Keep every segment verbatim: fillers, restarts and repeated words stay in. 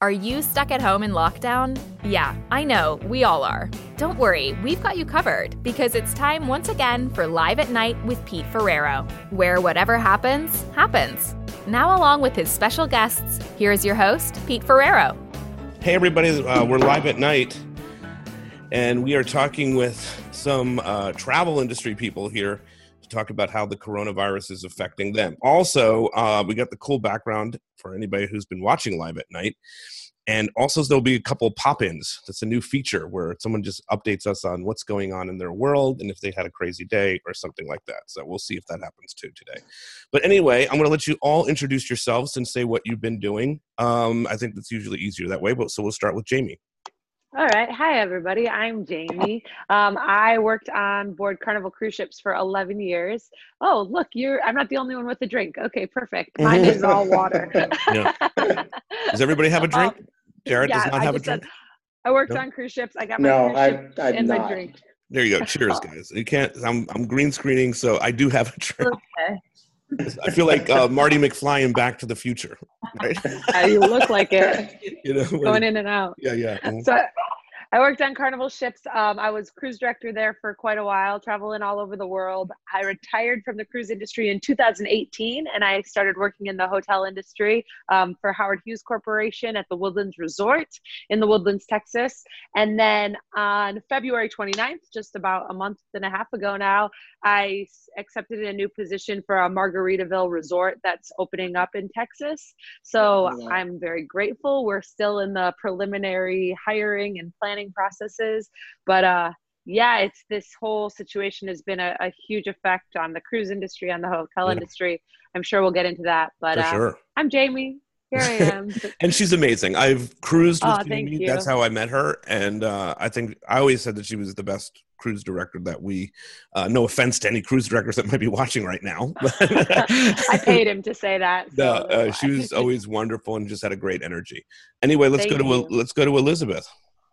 Are you stuck at home in lockdown? Yeah, I know, we all are. Don't worry, we've got you covered because it's time once again for Live at Night with Pete Ferrero, where whatever happens, happens. Now along with his special guests, here's your host, Pete Ferrero. Hey everybody, uh, we're Live at Night, and we are talking with some uh, travel industry people here to talk about how the coronavirus is affecting them. Also, uh, we got the cool background for anybody who's been watching Live at Night. And also there'll be a couple pop-ins. That's a new feature where someone just updates us on what's going on in their world and if they had a crazy day or something like that. So we'll see if that happens too today. But anyway, I'm going to let you all introduce yourselves and say what you've been doing. Um, I think that's usually easier that way, but so we'll start with Jamie. All right. Hi, everybody. I'm Jamie. Um, I worked on board Carnival cruise ships for eleven years. Oh, look, you're, I'm not the only one with a drink. Okay, perfect. Mine is all water. Yeah. Does everybody have a drink? Um, Jared yeah, does not I have a just drink? Said, I worked no? on cruise ships. I got my no, cruise I, ship I'm and not. my drink. There you go. Cheers, guys. You can't, I'm, I'm green screening, so I do have a drink. Okay. I feel like uh, Marty McFly in Back to the Future. Right? Yeah, you look like it. You know, going in and out. Yeah, yeah. Mm-hmm. So I worked on Carnival ships. Um, I was cruise director there for quite a while, traveling all over the world. I retired from the cruise industry in two thousand eighteen, and I started working in the hotel industry um, for Howard Hughes Corporation at the Woodlands Resort in the Woodlands, Texas. And then on February twenty-ninth, just about a month and a half ago now, I accepted a new position for a Margaritaville resort that's opening up in Texas. So Yeah. I'm very grateful. We're still in the preliminary hiring and planning processes, but uh, yeah, it's this whole situation has been a, a huge effect on the cruise industry, on the hotel Yeah. industry. I'm sure we'll get into that, but For uh, sure. I'm Jamie. Here I am. And she's amazing. I've cruised with Oh, Jamie. thank you. That's how I met her. And uh, I think I always said that she was the best cruise director that we, uh, no offense to any cruise directors that might be watching right now. I paid him to say that. So no, uh, she was always wonderful and just had a great energy. Anyway, let's Thank go to you. let's go to Elizabeth.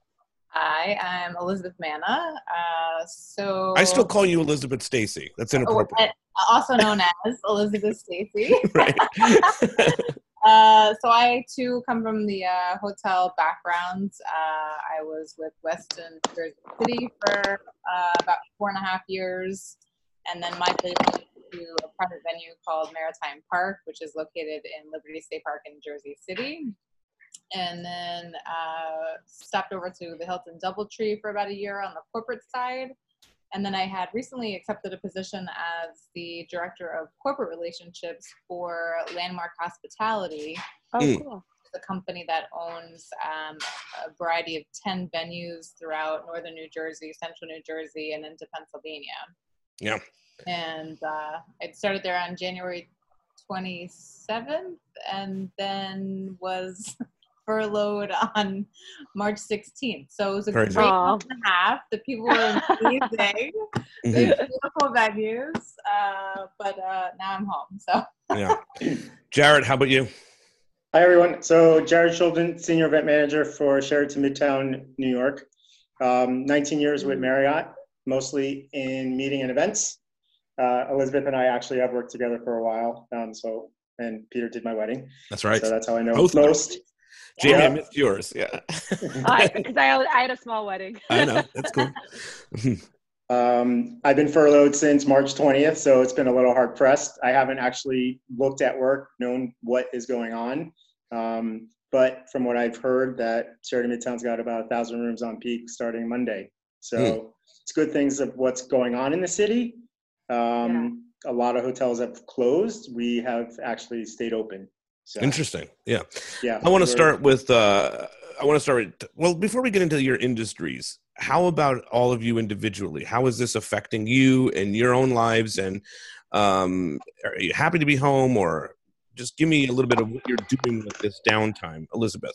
Hi, I'm Elizabeth Manna. Uh, so I still call you Elizabeth Stacy. That's inappropriate. Oh, also known as Elizabeth Stacy. Right. uh, so I too come from the uh, hotel background. Uh, I was with Westin Jersey City for uh, about four and a half years, and then my favorite to a private venue called Maritime Park, which is located in Liberty State Park in Jersey City. And then uh, stopped over to the Hilton Doubletree for about a year on the corporate side. And then I had recently accepted a position as the director of corporate relationships for Landmark Hospitality. Oh, Mm. cool. The company that owns um, a variety of ten venues throughout northern New Jersey, central New Jersey, and into Pennsylvania. Yeah. And uh, I started there on January twenty-seventh and then was furloughed on March sixteenth. So it was a Crazy. great Aw. month and a half. The people were amazing. Mhm. They had beautiful venues. Uh, but uh, now I'm home. So Yeah. Jared, how about you? Hi, everyone. So Jared Shulden, Senior Event Manager for Sheraton Midtown, New York. Um, nineteen years with Marriott, mostly in meeting and events. Uh, Elizabeth and I actually have worked together for a while. Um, so, and Peter did my wedding. That's right. So that's how I know Both of them. most. Jamie, Yeah. I missed yours. Yeah. Because I, I had a small wedding. I know. That's cool. Um, I've been furloughed since March twentieth, so it's been a little hard pressed. I haven't actually looked at work, known what is going on. Um, but from what I've heard, that Sheraton Midtown's got about a thousand rooms on peak starting Monday. So Hmm. it's good things of what's going on in the city. Um, A lot of hotels have closed. We have actually stayed open. So, Interesting. Yeah. yeah. I want to we're- start with, uh, I want to start with, well, before we get into your industries, how about all of you individually? How is this affecting you and your own lives? And um, are you happy to be home, or just give me a little bit of what you're doing with this downtime, Elizabeth?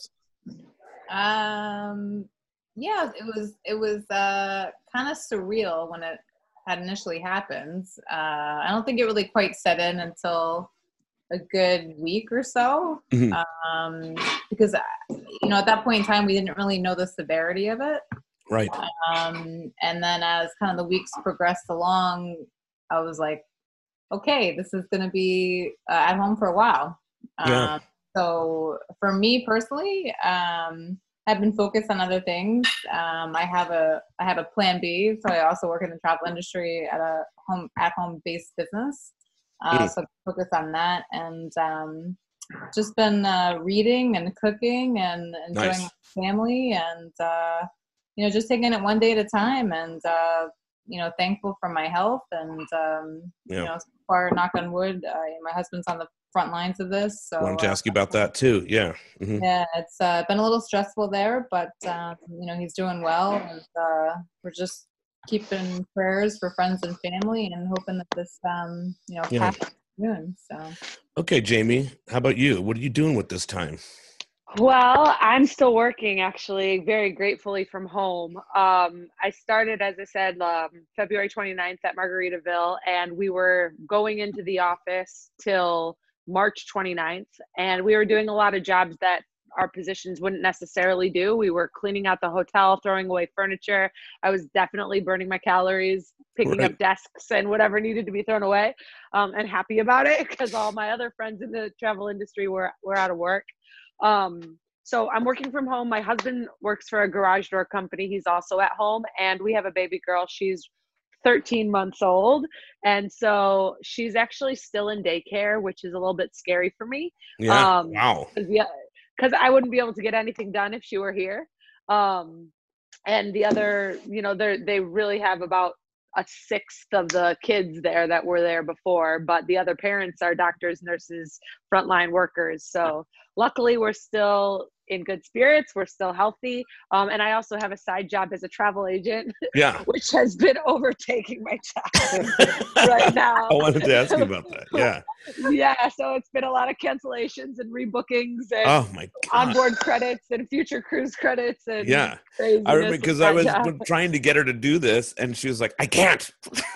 um, yeah, it was it was uh, kind of surreal when it had initially happened. Uh, I don't think it really quite set in until a good week or so, Mhm. um, because you know at that point in time we didn't really know the severity of it. Right. Um, and then as kind of the weeks progressed along, I was like, okay, this is going to be uh, at home for a while. Um, Yeah. so for me personally, um, I've been focused on other things. Um, I have a I have a plan B. So I also work in the travel industry at a home at home based business. Uh, Mm. So focus on that, and um, just been uh, reading and cooking and enjoying Nice. my family, and uh, you know, just taking it one day at a time, and uh, you know, thankful for my health, and um, Yeah. you know, so far, knock on wood, uh, my husband's on the front lines of this. So Wanted to uh, ask you about that too. Yeah. Mhm. yeah, it's uh, been a little stressful there, but um, you know, he's doing well, and uh, we're just keeping prayers for friends and family, and hoping that this, um, you know, Yeah. passes soon. So Okay, Jamie, how about you? What are you doing with this time? Well, I'm still working actually, very gratefully from home. Um, I started, as I said, um, February twenty-ninth at Margaritaville, and we were going into the office till March twenty-ninth, and we were doing a lot of jobs that our positions wouldn't necessarily do. We were cleaning out the hotel, throwing away furniture. I was definitely burning my calories, picking Right. up desks and whatever needed to be thrown away, um, and happy about it because all my other friends in the travel industry were, were out of work. Um, so I'm working from home. My husband works for a garage door company. He's also at home, and we have a baby girl. She's thirteen months old. And so she's actually still in daycare, which is a little bit scary for me. Yeah. Um, Wow. cause, yeah, cause I wouldn't be able to get anything done if she were here. Um, and the other, you know, they they really have about a sixth of the kids there that were there before, but the other parents are doctors, nurses, frontline workers. So luckily we're still in good spirits. We're still healthy. Um, and I also have a side job as a travel agent, Yeah. which has been overtaking my time right now. I wanted to ask you about that. Yeah. Yeah. So it's been a lot of cancellations and rebookings and Oh my God. onboard credits and future cruise credits and Yeah. craziness. I remember with because I that was job. trying to get her to do this, and she was like, "I can't."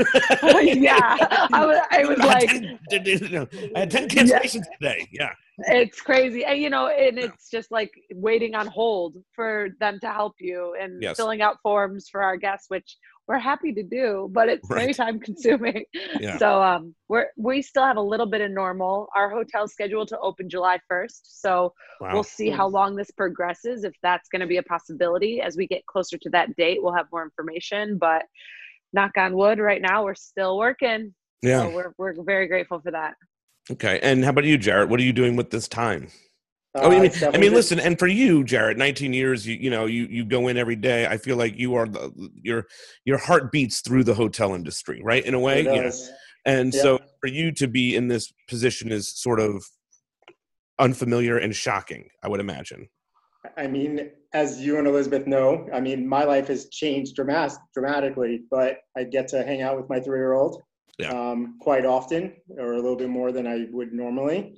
Yeah, I was, I was I had like, ten, you know, I had ten yeah, cancellations today. Yeah. it's crazy. And, you know, and it's just like waiting on hold for them to help you and Yes. filling out forms for our guests, which we're happy to do, but it's very Right. time consuming. Yeah. So um, we're, we still have a little bit of normal. Our hotel's scheduled to open July first. So Wow. we'll see how long this progresses, if that's going to be a possibility. As we get closer to that date, we'll have more information, but knock on wood, right now we're still working. Yeah. So we're, we're very grateful for that. Okay. And how about you, Jarrett? What are you doing with this time? Uh, Oh, I mean, it's I definitely mean, been- listen, and for you, Jarrett, nineteen years, you you know, you you go in every day. I feel like you are the your your heart beats through the hotel industry, right? In a way, It yeah. does. And Yeah. so for you to be in this position is sort of unfamiliar and shocking, I would imagine. I mean, as you and Elizabeth know, I mean, my life has changed dramas- dramatically, but I get to hang out with my three-year-old Yeah. um, quite often, or a little bit more than I would normally.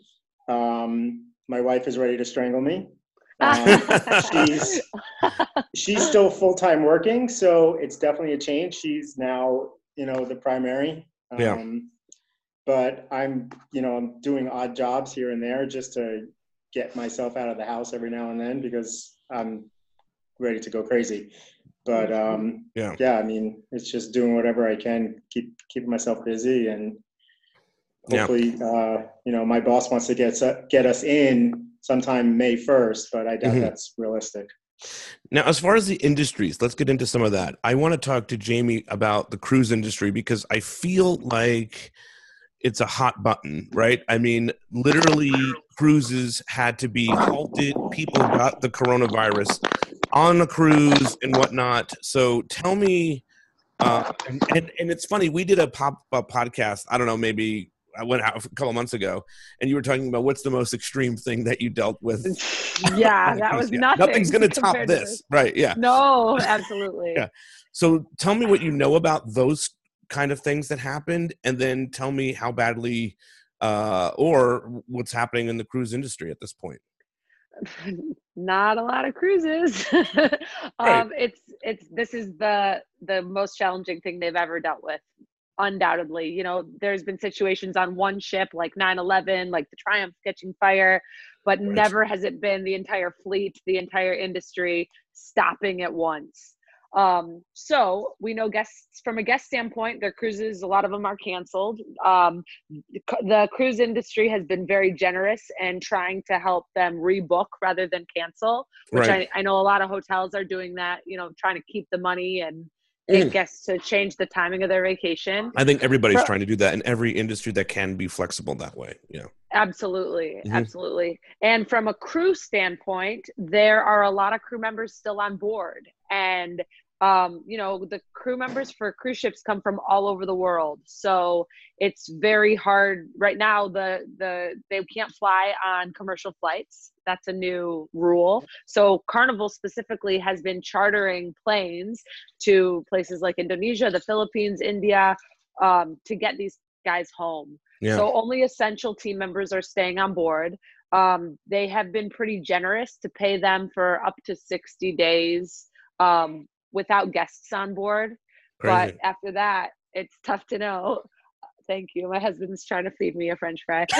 Um, my wife is ready to strangle me. Um, she's she's still full-time working, so it's definitely a change. She's now, you know, the primary. Um, Yeah. But I'm, you know, I'm doing odd jobs here and there just to get myself out of the house every now and then because I'm ready to go crazy. But um, Yeah. yeah, I mean, it's just doing whatever I can, keep keeping myself busy, and Yeah. hopefully, uh, you know, my boss wants to get get us in sometime May first, but I doubt Mhm. that's realistic. Now, as far as the industries, let's get into some of that. I want to talk to Jamie about the cruise industry because I feel like it's a hot button, right? I mean, literally, cruises had to be halted. People got the coronavirus on a cruise and whatnot. So tell me, uh, and, and, and it's funny, we did a pop-up podcast, I don't know, maybe I went out a couple of months ago, and you were talking about what's the most extreme thing that you dealt with. Yeah, that was Yeah. nothing. Nothing's going to top compared to this. Right, yeah. No, absolutely. Yeah. So tell me what you know about those kind of things that happened, and then tell me how badly uh, or what's happening in the cruise industry at this point. Not a lot of cruises. Right. um, it's it's this is the the most challenging thing they've ever dealt with, undoubtedly. You know, there's been situations on one ship like nine eleven, like the Triumph catching fire, but Right. never has it been the entire fleet, the entire industry stopping at once. Um, so we know guests from a guest standpoint, their cruises, a lot of them are canceled. Um, the cruise industry has been very generous and trying to help them rebook rather than cancel, which Right. I, I know a lot of hotels are doing that, you know, trying to keep the money and get Mm. guests to change the timing of their vacation. I think everybody's For- trying to do that in every industry that can be flexible that way. Yeah. Absolutely. Mhm. Absolutely. And from a crew standpoint, there are a lot of crew members still on board. And, um, you know, the crew members for cruise ships come from all over the world. So it's very hard right now. The, the, they can't fly on commercial flights. That's a new rule. So Carnival specifically has been chartering planes to places like Indonesia, the Philippines, India, um, to get these guys home. Yeah. So only essential team members are staying on board. Um, they have been pretty generous to pay them for up to sixty days um, without guests on board. Crazy. But after that, it's tough to know. Thank you. My husband's trying to feed me a French fry. Um,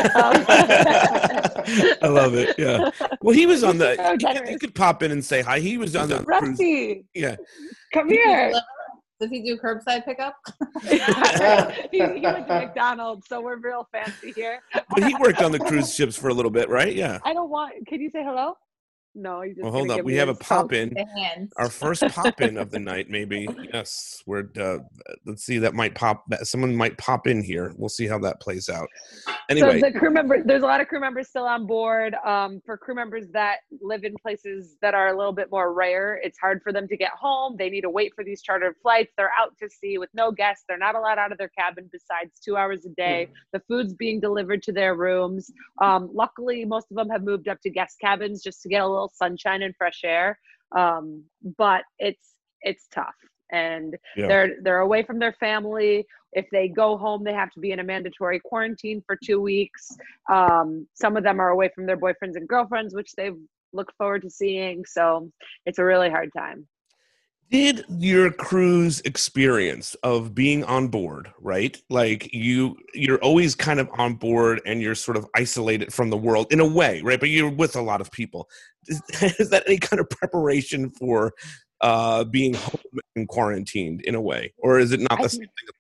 I love it. Yeah. Well, he was on the. So You generous. could, you could pop in and say hi. He was on the cruise. Rusty, Yeah. come here. Does he do curbside pickup? he, he went to McDonald's, so we're real fancy here. But he worked on the cruise ships for a little bit, right? Yeah. I don't want. Can you say hello? No, he's just. Well, hold gonna up. give We me have a his pop phone. in. The hands. Our first pop in of the night, maybe. Yes. We're. Uh, let's see. That might pop. Someone might pop in here. We'll see how that plays out. Anyway. So the crew member, there's a lot of crew members still on board. Um, for crew members that live in places that are a little bit more rare, it's hard for them to get home. They need to wait for these chartered flights. They're out to sea with no guests. They're not allowed out of their cabin besides two hours a day. The food's being delivered to their rooms. Um, luckily, most of them have moved up to guest cabins just to get a little sunshine and fresh air. Um, but it's it's tough. And Yeah. they're they're away from their family. If they go home, they have to be in a mandatory quarantine for two weeks. Um, some of them are away from their boyfriends and girlfriends, which they look forward to seeing. So it's a really hard time. Did your cruise experience of being on board, right? Like you, you're always kind of on board and you're sort of isolated from the world in a way, right? But you're with a lot of people. Is, is that any kind of preparation for uh, being home and quarantined in a way? Or is it not the I same think- thing?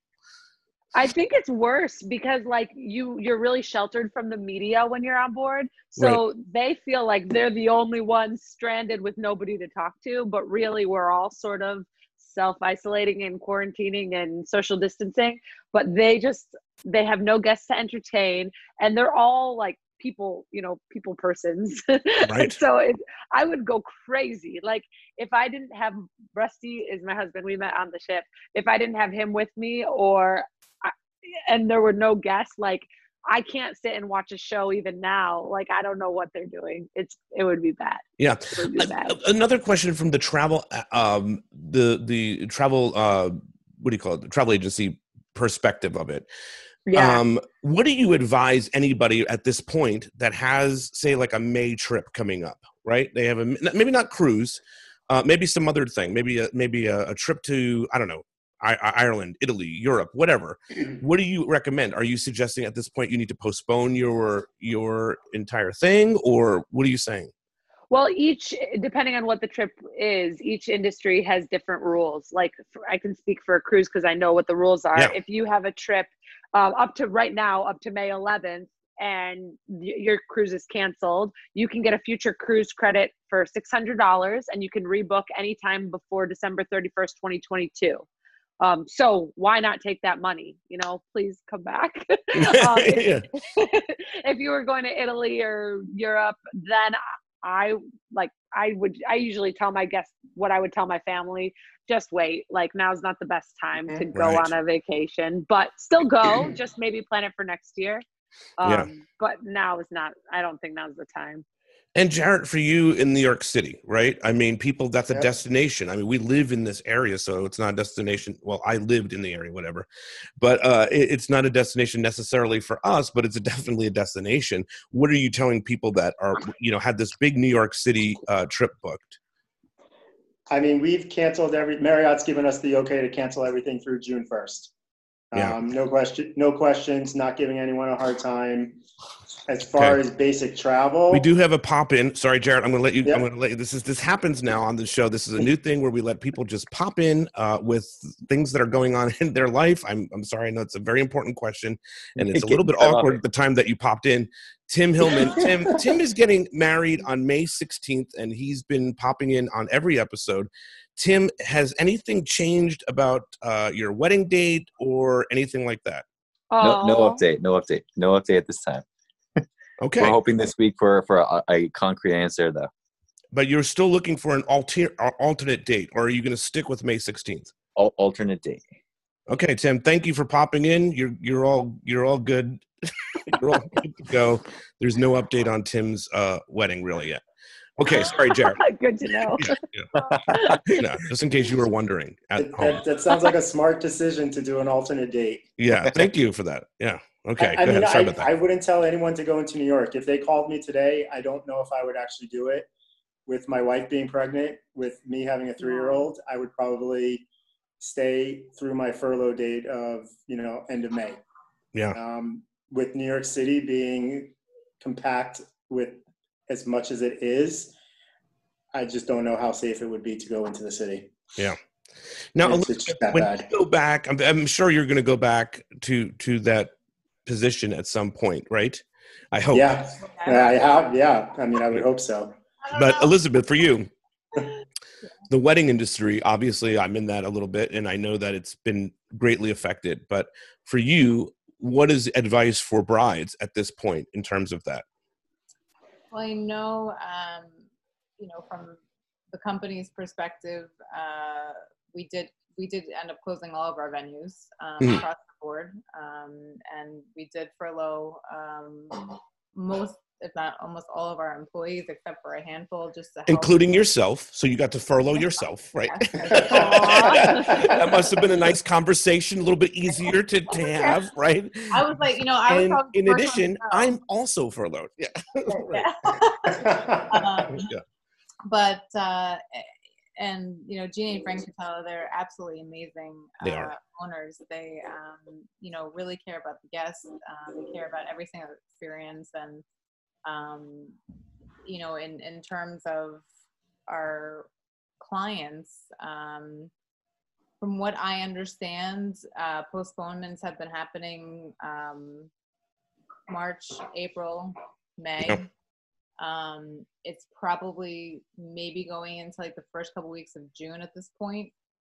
I think it's worse because like you, you're really sheltered from the media when you're on board. So they feel like they're the only ones stranded with nobody to talk to, but really we're all sort of self-isolating and quarantining and social distancing, but they just, they have no guests to entertain and they're all like people, you know, people persons. Right. So it, I would go crazy. Like if I didn't have, Rusty is my husband, we met on the ship. If I didn't have him with me or and there were no guests, like I can't sit and watch a show even now. Like I don't know what they're doing. It's it would be bad. Yeah. It would be bad. Another question from the travel, um, the the travel, uh, what do you call it? The travel agency perspective of it. Yeah. Um, what do you advise anybody at this point that has, say, like a May trip coming up? Right? They have a maybe not cruise, uh, maybe some other thing, maybe a, maybe a, a trip to I don't know. Ireland, Italy, Europe, whatever. What do you recommend? Are you suggesting at this point you need to postpone your your entire thing, or what are you saying? Well, each, depending on what the trip is, each industry has different rules. Like for, I can speak for a cruise because I know what the rules are. Yeah. If you have a trip um, up to right now, up to May eleventh, and y- your cruise is canceled, you can get a future cruise credit for six hundred dollars and you can rebook anytime before December thirty-first, twenty twenty-two. Um, so why not take that money? You know, please come back. um, if, Yeah. if you were going to Italy or Europe, then I like, I would, I usually tell my guests what I would tell my family, just wait, like now's not the best time to go Right. on a vacation, but still go, just maybe plan it for next year. Um, Yeah. But now is not, I don't think now's the time. And Jarrett, for you in New York City, right? I mean, people, that's a Yeah. destination. I mean, we live in this area, so it's not a destination. Well, I lived in the area, whatever. But uh, it, it's not a destination necessarily for us, but it's a, definitely a destination. What are you telling people that are, you know, had this big New York City uh, trip booked? I mean, we've canceled every, Marriott's given us the okay to cancel everything through June first. Yeah. Um, no question, no questions, not giving anyone a hard time. As far Okay. as basic travel, We do have a pop in. Sorry, Jared. I'm going to let you. Yep. I'm going to let you. This is this happens now on the show. This is a new thing where we let people just pop in uh, with things that are going on in their life. I'm I'm sorry. I know it's a very important question, and it's a little bit awkward at the time that you popped in. Tim Hillman. Tim. Tim is getting married on May sixteenth, and he's been popping in on every episode. Tim, has anything changed about uh, your wedding date or anything like that? No, no Oh. update. No update. No update at this time. Okay. We're hoping this week for for a, a concrete answer, though. But you're still looking for an alter, uh, alternate date, or are you going to stick with May sixteenth? Al- alternate date. Okay, Tim. Thank you for popping in. You're you're all you're all good. You're all good to go. There's no update on Tim's uh, wedding really yet. Okay, sorry, Jared. Good to know. Yeah, yeah. Yeah, just in case you were wondering at that, home. that, that sounds like a smart decision to do an alternate date. Yeah, thank you for that. Yeah. Okay, I, I go mean, ahead. Sorry I, about that. I wouldn't tell anyone to go into New York. If they called me today, I don't know if I would actually do it. With my wife being pregnant, with me having a three-year-old, I would probably stay through my furlough date of, you know, end of May. Yeah. Um, with New York City being compact with as much as it is, I just don't know how safe it would be to go into the city. Yeah. Now, It's- it's that when bad. you go back, I'm, I'm sure you're going to go back to to that position at some point, right? I hope. Yeah, yeah, I have. Yeah, I mean, I would hope so. But Elizabeth, for you, the wedding industry, obviously I'm in that a little bit, and I know that it's been greatly affected. But for you, what is advice for brides at this point in terms of that? Well, I know, um, you know, from the company's perspective, uh, we did we did end up closing all of our venues um, Mhm. across the board, um, and we did furlough um, most, if not almost all of our employees, except for a handful, just to help. Including yourself. So you got to furlough yourself, right? Yes. That must have been a nice conversation, a little bit easier to, to have, right? I was like, you know, I was And probably in the first one addition, to go. I'm also furloughed. Yeah. Right. Yeah. um, Yeah. but uh, and you know, Jeannie and Frank Catella, they're absolutely amazing uh, They are. owners. They um, you know, really care about the guests. Um, they care about every single experience, and um, you know, in in terms of our clients, um, from what I understand, uh, postponements have been happening um, March, April, May. Yep. Um, it's probably maybe going into like the first couple weeks of June at this point.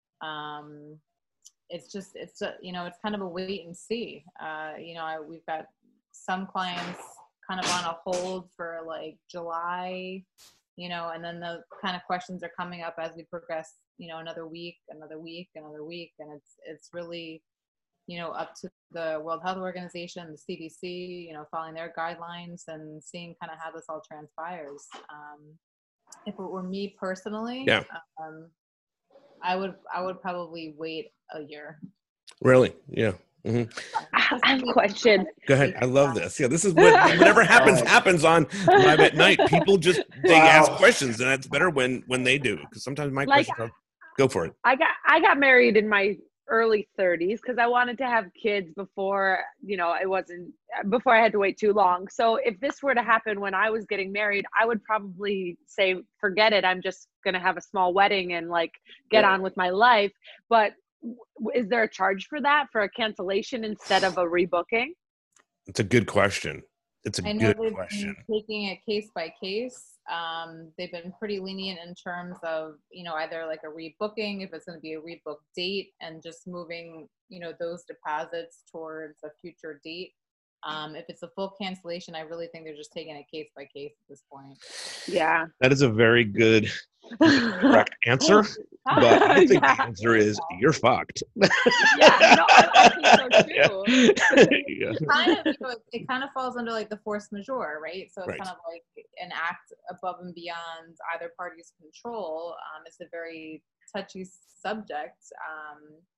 Um, it's just, it's, a, you know, it's kind of a wait and see. Uh, you know, I, we've got some clients kind of on a hold for like July, you know, and then the kind of questions are coming up as we progress, you know, another week, another week, another week. And it's, it's really, you know, up to the World Health Organization, the C D C, you know, following their guidelines and seeing kind of how this all transpires. Um, if it were me personally, Yeah. um, I would, I would probably wait a year. Really? Yeah. hmm I have a question. Go ahead. I love this. Yeah, this is what whatever happens happens on Live at Night. People just they Wow. ask questions, and it's better when when they do, because sometimes my Like- questions are. Go for it. I got I got married in my early thirties because I wanted to have kids before, you know, it wasn't before I had to wait too long. So if this were to happen when I was getting married, I would probably say, forget it. I'm just going to have a small wedding and like get Yeah. on with my life. But w- is there a charge for that, for a cancellation instead of a rebooking? It's a good question. It's a I know good they've question. been taking it case by case. Um, they've been pretty lenient in terms of, you know, either like a rebooking, if it's going to be a rebook date, and just moving, you know, those deposits towards a future date. Um, if it's a full cancellation, I really think they're just taking it case by case at this point. Yeah. That is a very good correct answer, but I think Yeah. the answer is you're fucked. Yeah, no, I, I think so too. Yeah. Kind of, you know, it, it kind of falls under like the force majeure, right? So it's Right. kind of like an act above and beyond either party's control. Um, it's a very touchy subject. Um,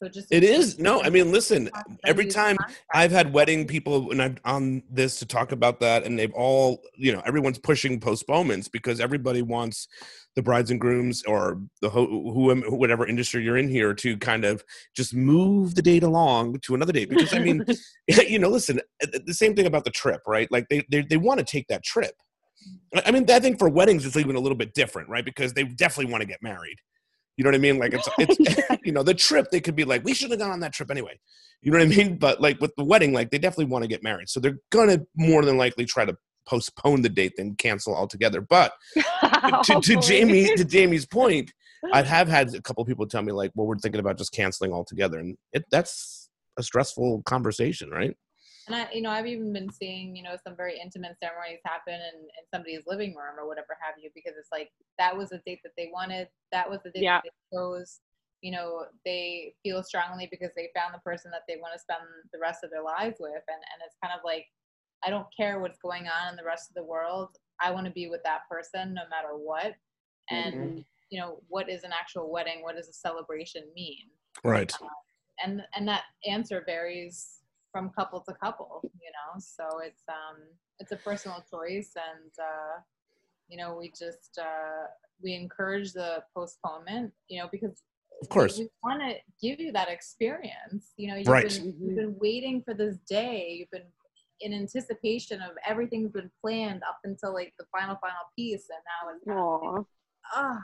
So just It is. No, I mean, listen, every time I've had wedding people and I'm on this to talk about that, and they've all, you know, everyone's pushing postponements because everybody wants the brides and grooms or the who, who whatever industry you're in here to kind of just move the date along to another date. Because I mean, you know, listen, the same thing about the trip, right? Like they they, they want to take that trip. I mean, I think for weddings, it's even a little bit different, right? Because they definitely want to get married. You know what I mean? Like it's, it's, you know, the trip, they could be like, we should have gone on that trip anyway. You know what I mean? But like with the wedding, like they definitely want to get married. So they're going to more than likely try to postpone the date than cancel altogether. But to, to Jamie, to Jamie's point, I have had a couple of people tell me like, well, we're thinking about just canceling altogether. And it, that's a stressful conversation, right? And I, you know, I've even been seeing, you know, some very intimate ceremonies happen in, in somebody's living room or whatever have you, because it's like, that was the date that they wanted. That was the date Yeah. that they chose. You know, they feel strongly because they found the person that they want to spend the rest of their lives with. And, and it's kind of like, I don't care what's going on in the rest of the world. I want to be with that person no matter what. And, Mm-hmm. you know, what is an actual wedding? What does a celebration mean? Right. Um, and, and that answer varies from couple to couple, you know, so it's um it's a personal choice, and uh you know, we just uh we encourage the postponement, you know, because Of course. we, we want to give you that experience, you know. You've Right. been you've been waiting for this day, you've been in anticipation of everything's been planned up until like the final final piece, and now it's happening. Ah.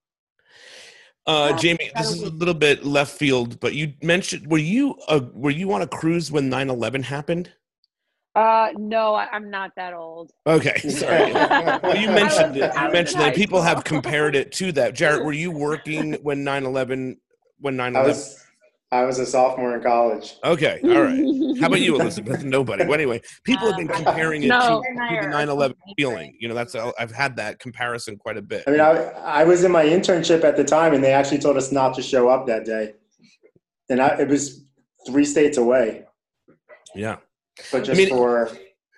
Uh, Oh, Jamie, this is a little bit left field, but you mentioned, were you uh, were you on a cruise when nine eleven happened? Uh, no, I, I'm not that old. Okay, sorry. Well, you mentioned was- it. I You was mentioned in that. high People have school. compared it to that. Jarrett, were you working when nine eleven? When nine I eleven? was I was a sophomore in college. Okay, all right. How about you, Elizabeth? Nobody. Well, anyway, people have been Um, comparing it No. to, to the nine eleven feeling. You know, that's I've had that comparison quite a bit. I mean, I, I was in my internship at the time, and they actually told us not to show up that day. And I, it was three states away, Yeah. but just I mean, for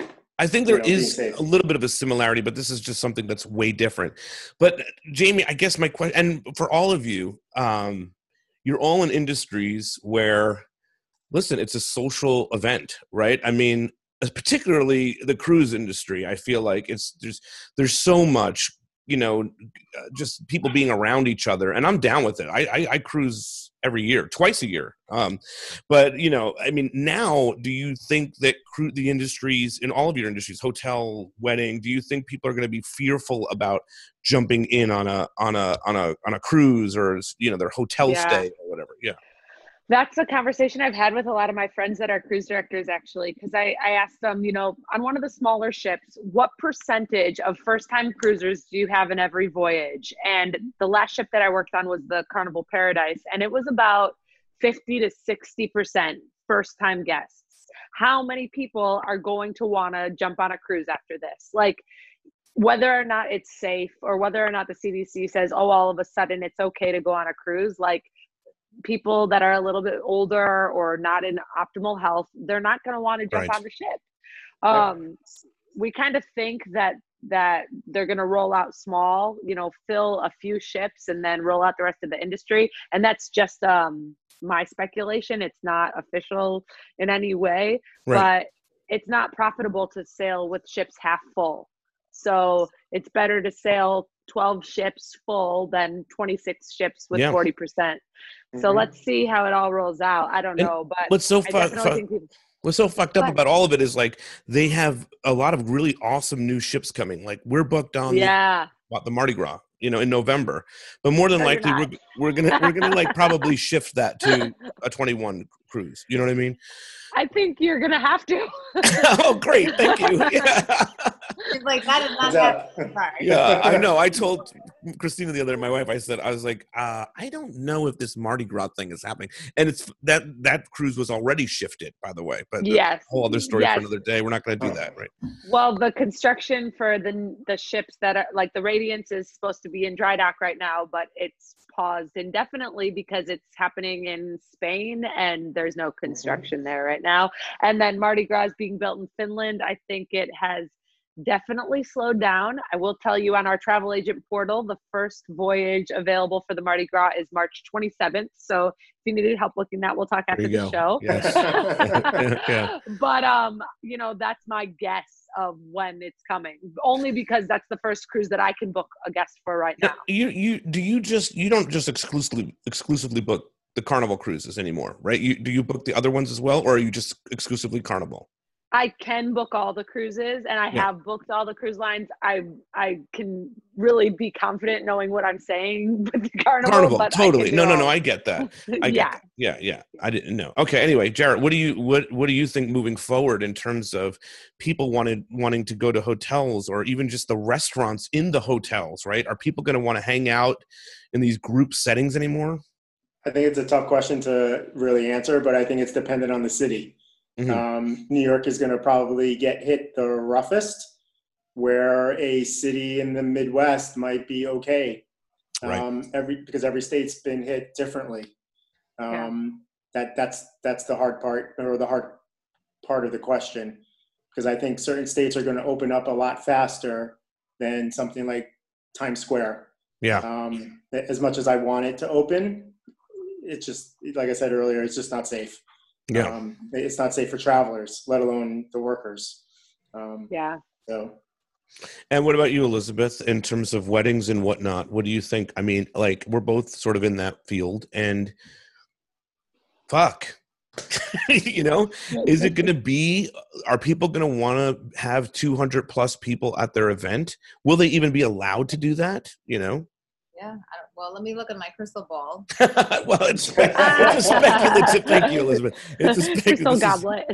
I think you there know, being is safe. a little bit of a similarity, but this is just something that's way different. But Jamie, I guess my question, and for all of you, um, you're all in industries where, listen, it's a social event, right? I mean, particularly the cruise industry. I feel like it's there's there's so much, you know, uh, just people being around each other, and I'm down with it. I I, I cruise every year, twice a year. Um, but you know, I mean, now, do you think that cru- the industries in all of your industries, hotel, wedding, do you think people are going to be fearful about jumping in on a on a on a on a cruise or you know their hotel Yeah. stay or whatever? Yeah. That's a conversation I've had with a lot of my friends that are cruise directors, actually, because I, I asked them, you know, on one of the smaller ships, what percentage of first-time cruisers do you have in every voyage? And the last ship that I worked on was the Carnival Paradise, and it was about fifty to sixty percent first-time guests. How many people are going to want to jump on a cruise after this? Like, whether or not it's safe or whether or not the C D C says, oh, all of a sudden it's okay to go on a cruise, like, people that are a little bit older or not in optimal health, they're not going to want to jump Right. on the ship. Um, we kind of think that that they're going to roll out small, you know, fill a few ships and then roll out the rest of the industry. And that's just um, my speculation. It's not official in any way, Right. but it's not profitable to sail with ships half full. So it's better to sail twelve ships full than twenty-six ships with Yeah. forty percent. So Mhm. let's see how it all rolls out. I don't And know, but What's so I fu- definitely fu- think people, What's so fucked up But- about all of it is like they have a lot of really awesome new ships coming. Like we're booked on the, yeah. what, the Mardi Gras, you know, in November. But more than No, you're likely, we're not. we're gonna we're gonna like probably shift that to a twenty-one cruise. You know what I mean? I think you're going to have to. Oh, great! Thank you. Yeah. She's like, that is not Good job. happening. Sorry. Yeah, I know. I told Christina the other day, my wife, I said, I was like, uh, I don't know if this Mardi Gras thing is happening. And it's that that cruise was already shifted, by the way. But that's Yes. a whole other story Yes. for another day. We're not going to do that, right? Well, the construction for the the ships that are like the Radiance is supposed to be in dry dock right now, but it's paused indefinitely because it's happening in Spain and there's no construction there right now. And then Mardi Gras is being built in Finland. I think it has definitely slowed down. I will tell you, on our travel agent portal, the first voyage available for the Mardi Gras is March twenty-seventh. So if you needed help looking that, we'll talk after There you the go. show. Yes. Yeah. But, um, you know, that's my guess of when it's coming, only because that's the first cruise that I can book a guest for right now. You you do you just you don't just exclusively exclusively book the Carnival cruises anymore, right? You do you book the other ones as well, or are you just exclusively Carnival? I can book all the cruises, and I Yeah. have booked all the cruise lines. I I can really be confident knowing what I'm saying with the Carnival. Carnival, but I totally. can No, do no, all- no. I get that. I get yeah. that. Yeah, yeah. I didn't know. Okay. Anyway, Jarrett, what do you what what do you think moving forward in terms of people wanted wanting to go to hotels, or even just the restaurants in the hotels? Right? Are people going to want to hang out in these group settings anymore? I think it's a tough question to really answer, but I think it's dependent on the city. Mhm. Um, New York is going to probably get hit the roughest, where a city in the Midwest might be okay. Right. Um, every because every state's been hit differently. Um, That that's that's the hard part, or the hard part of the question, because I think certain states are going to open up a lot faster than something like Times Square. Yeah. Um, as much as I want it to open, it's just, like I said earlier, it's just not safe. Yeah. Um, it's not safe for travelers, let alone the workers. Um, Yeah. so And what about you, Elizabeth, in terms of weddings and whatnot? What do you think? I mean, like, we're both sort of in that field, and fuck, you know, is it going to be, are people going to want to have two hundred plus people at their event? Will they even be allowed to do that? You know? Yeah. I don't, well, let me look at my crystal ball. Well, it's, spe- it's a speculative. Thank you, Elizabeth. It's a Crystal speculative. goblet.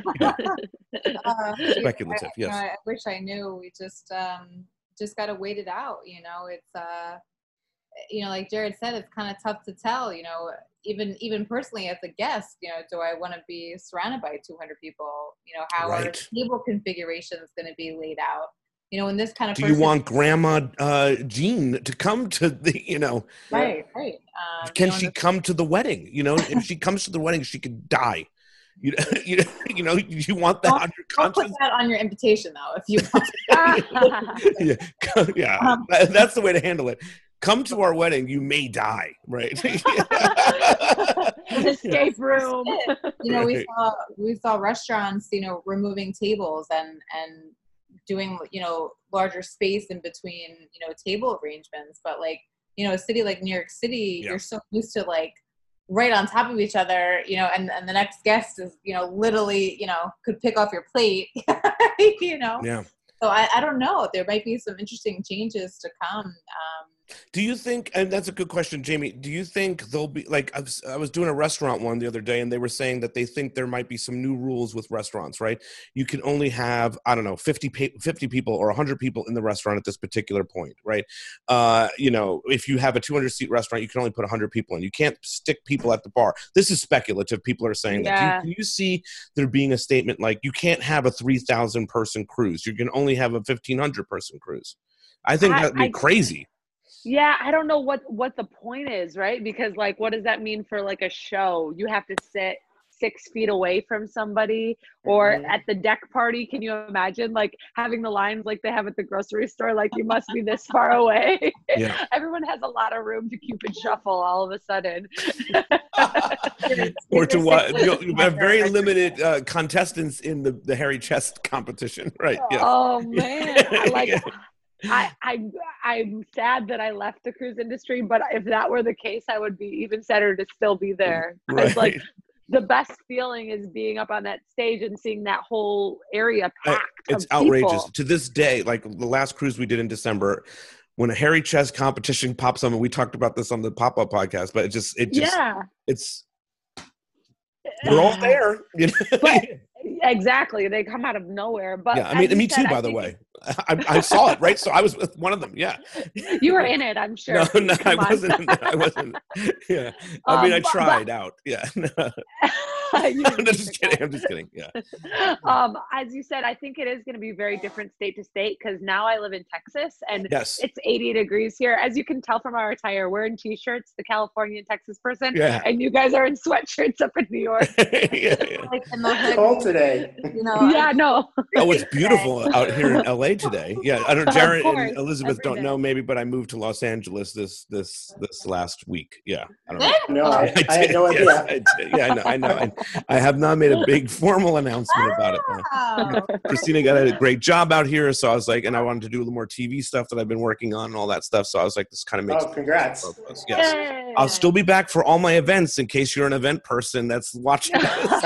Uh, Speculative, I, yes. You know, I wish I knew. We just um, just got to wait it out. You know, it's uh, you know, like Jared said, it's kind of tough to tell. You know, even even personally as a guest, you know, do I want to be surrounded by two hundred people? You know, how are Right. table configurations going to be laid out? You know, in this kind of Do you person- want Grandma uh, Jean to come to the, you know, right, right? Um, can you know, in she this- come to the wedding? You know, if she comes to the wedding, she could die. You know, you know, you know, you want that Don't- on your Don't put conscience. that on your invitation, though. If you yeah, co- yeah. Um, That- that's the way to handle it. Come to our wedding, you may die, right? Escape room. you know, we Right. saw we saw restaurants, you know, removing tables and and doing, you know, larger space in between, you know, table arrangements. But like, you know, a city like New York City, Yeah. you're so used to like right on top of each other, you know, and, and the next guest is, you know, literally, you know, could pick off your plate, you know. Yeah. So I, I don't know. There might be some interesting changes to come. Um, Do you think, and that's a good question, Jamie, do you think there'll be, like, I was, I was doing a restaurant one the other day, and they were saying that they think there might be some new rules with restaurants, right? You can only have, I don't know, fifty, pa- fifty people or one hundred people in the restaurant at this particular point, right? Uh, you know, if you have a two hundred seat restaurant, you can only put one hundred people in. You can't stick people at the bar. This is speculative. People are saying that. Do you, Yeah. can you see there being a statement like, you can't have a three thousand person cruise. You can only have a fifteen hundred person cruise. I think I- that'd be I- crazy. Yeah, I don't know what what the point is, right? Because like, what does that mean for like a show? You have to sit six feet away from somebody, or Mhm. at the deck party. Can you imagine like having the lines like they have at the grocery store? Like you must be this far away. Yeah. Everyone has a lot of room to Cupid shuffle all of a sudden. Or to what? You'll, you have very Right. limited uh, contestants in the, the hairy chest competition, right? Yes. Oh man, I like. Yeah. I, I I'm sad that I left the cruise industry, but if that were the case, I would be even sadder to still be there. Because Right. like the best feeling is being up on that stage and seeing that whole area I- packed. It's of outrageous. people. To this day, like the last cruise we did in December, when a hairy chest competition pops up, and we talked about this on the pop-up podcast, but it just, it just, Yeah, it's, we're all there. You know? But- exactly. They come out of nowhere. But yeah, I as mean, you me said, too, I by the think way. I, I saw it, right? So I was with one of them. Yeah. you were in it. I'm sure. No, no, I Come on. wasn't. I wasn't. Yeah. I mean, Um, I but- tried out. Yeah. I'm just kidding. I'm just kidding. Yeah. Um, as you said, I think it is going to be very different state to state because now I live in Texas and Yes. it's eighty degrees here. As you can tell from our attire, we're in t-shirts, the California and Texas person, Yeah. and you guys are in sweatshirts up in New York. yeah, yeah. Like in the hood, Cold today. you know. Yeah, no. Oh, it's beautiful out here in L A today. Yeah, I don't. Jared course, and Elizabeth every don't day. know maybe, but I moved to Los Angeles this this this last week. Yeah, I don't know. No, I, I had did, no idea. yes, I did. Yeah, I know. I know. I, I have not made a big formal announcement about it. Though. Wow. Christina got a great job out here, so I was like, and I wanted to do a little more T V stuff that I've been working on and all that stuff. So I was like, this kind of makes Oh, congrats. sense for both of us. Yes. Yay. I'll still be back for all my events in case you're an event person that's watching this. She's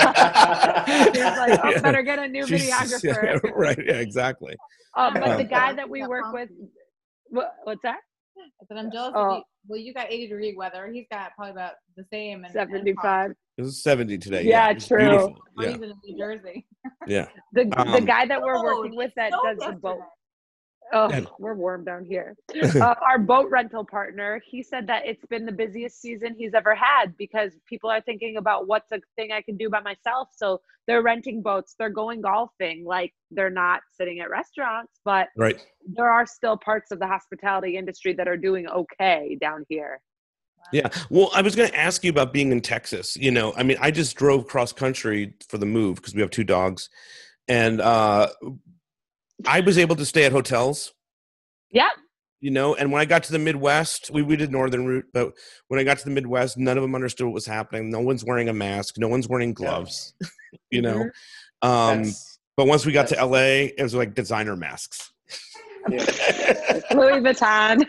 like, oh, Yeah. better get a new She's- videographer. yeah, right. Yeah, exactly. Um, but Um, the guy that we work with, what, what's that? I said, I'm jealous Oh. of you. Well, you got eighty degree weather. He's got probably about the same. And, seventy-five. It was seventy today. Yeah, It was true. beautiful. And Yeah, he's in New Jersey. yeah. The the Um, guy that we're Oh, working with that so does the yesterday. boat. Oh, Yeah. we're warm down here. uh, our boat rental partner, he said that it's been the busiest season he's ever had because people are thinking about what's a thing I can do by myself. So they're renting boats, they're going golfing, like they're not sitting at restaurants, but Right. there are still parts of the hospitality industry that are doing okay down here. Yeah. Well, I was going to ask you about being in Texas. You know, I mean, I just drove cross country for the move because we have two dogs, and uh, I was able to stay at hotels. Yeah. You know, and when I got to the Midwest, we, we did northern route, but when I got to the Midwest, none of them understood what was happening. No one's wearing a mask. No one's wearing gloves. you know, um, That's- but once we got to that's- L A, it was like designer masks. yeah. Louis Vuitton.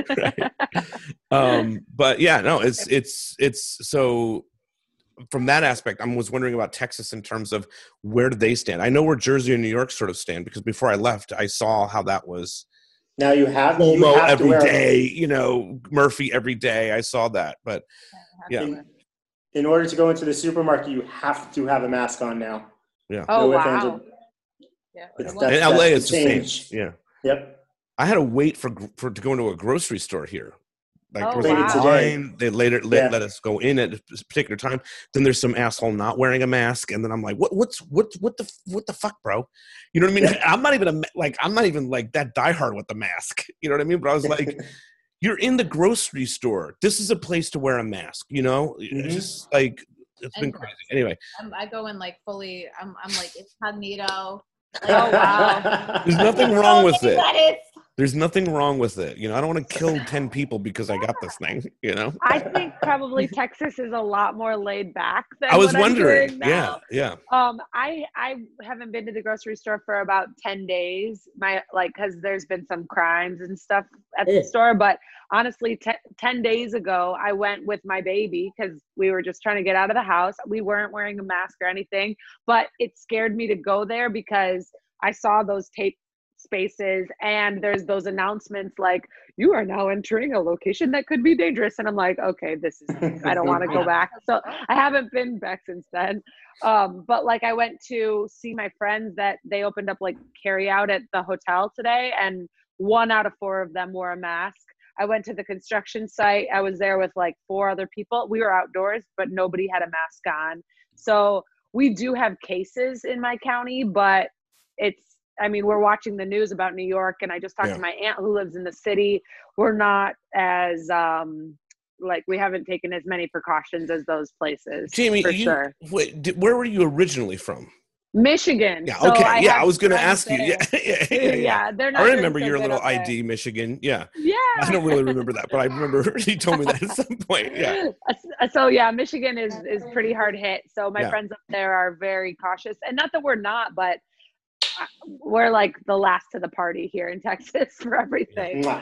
Right. um but yeah, no, it's it's it's so from that aspect, I was wondering about Texas in terms of where do they stand. I know where Jersey and New York sort of stand because before I left I saw how that was Now you have, you Cuomo have to every wear day, you know, Murphy every day. I saw that, but yeah. in, in order to go into the supermarket, you have to have a mask on now. Yeah. Oh, No ifs, ands, wow. or- Yeah. It's Well, In That's- L A that's it's the the same. change. Yeah. Yep. I had to wait for for to go into a grocery store here. Like Oh, there was wow. a line. They later let, Yeah. let us go in at a particular time. Then there's some asshole not wearing a mask, and then I'm like, what? What's what? What the what the fuck, bro? You know what I mean? I'm not even a ma- like I'm not even like that diehard with the mask. You know what I mean? But I was like, you're in the grocery store. This is a place to wear a mask. You know, Mhm. it's just like it's been And- crazy. Anyway, I'm, I go in like fully. I'm. I'm like incognito. Oh, wow. there's nothing wrong with it. Lettuce. There's nothing wrong with it. You know, I don't want to kill ten people because I got this thing. You know. I think probably Texas is a lot more laid back than I was what I'm wondering. hearing Yeah, now. yeah. Um, I I haven't been to the grocery store for about ten days. My like because there's been some crimes and stuff at the Oh. store. But honestly, te- ten days ago, I went with my baby because we were just trying to get out of the house. We weren't wearing a mask or anything, but it scared me to go there because I saw those tape spaces and there's those announcements like you are now entering a location that could be dangerous, and I'm like, okay, this is I don't want to go back. So I haven't been back since then. Um, but like I went to see my friends that they opened up like carry out at the hotel today, and one out of four of them wore a mask. I went to the construction site. I was there with like four other people. We were outdoors, but nobody had a mask on. So we do have cases in my county, but it's, I mean, we're watching the news about New York, and I just talked Yeah. to my aunt who lives in the city. We're not as, um, like, we haven't taken as many precautions as those places. Jamie, for you, sure. wait, did, where were you originally from? Michigan. Yeah, So okay. I yeah, have I was going to friends ask you. Yeah, there. yeah, yeah, yeah. Yeah, they're not I doing remember so your good little up there. I D, Michigan. Yeah. Yeah. I don't really remember that, but I remember you told me that at some point. Yeah. Uh, So yeah, Michigan is is pretty hard hit. So my Yeah. friends up there are very cautious, and not that we're not, but uh, we're like the last to the party here in Texas for everything. Mwah.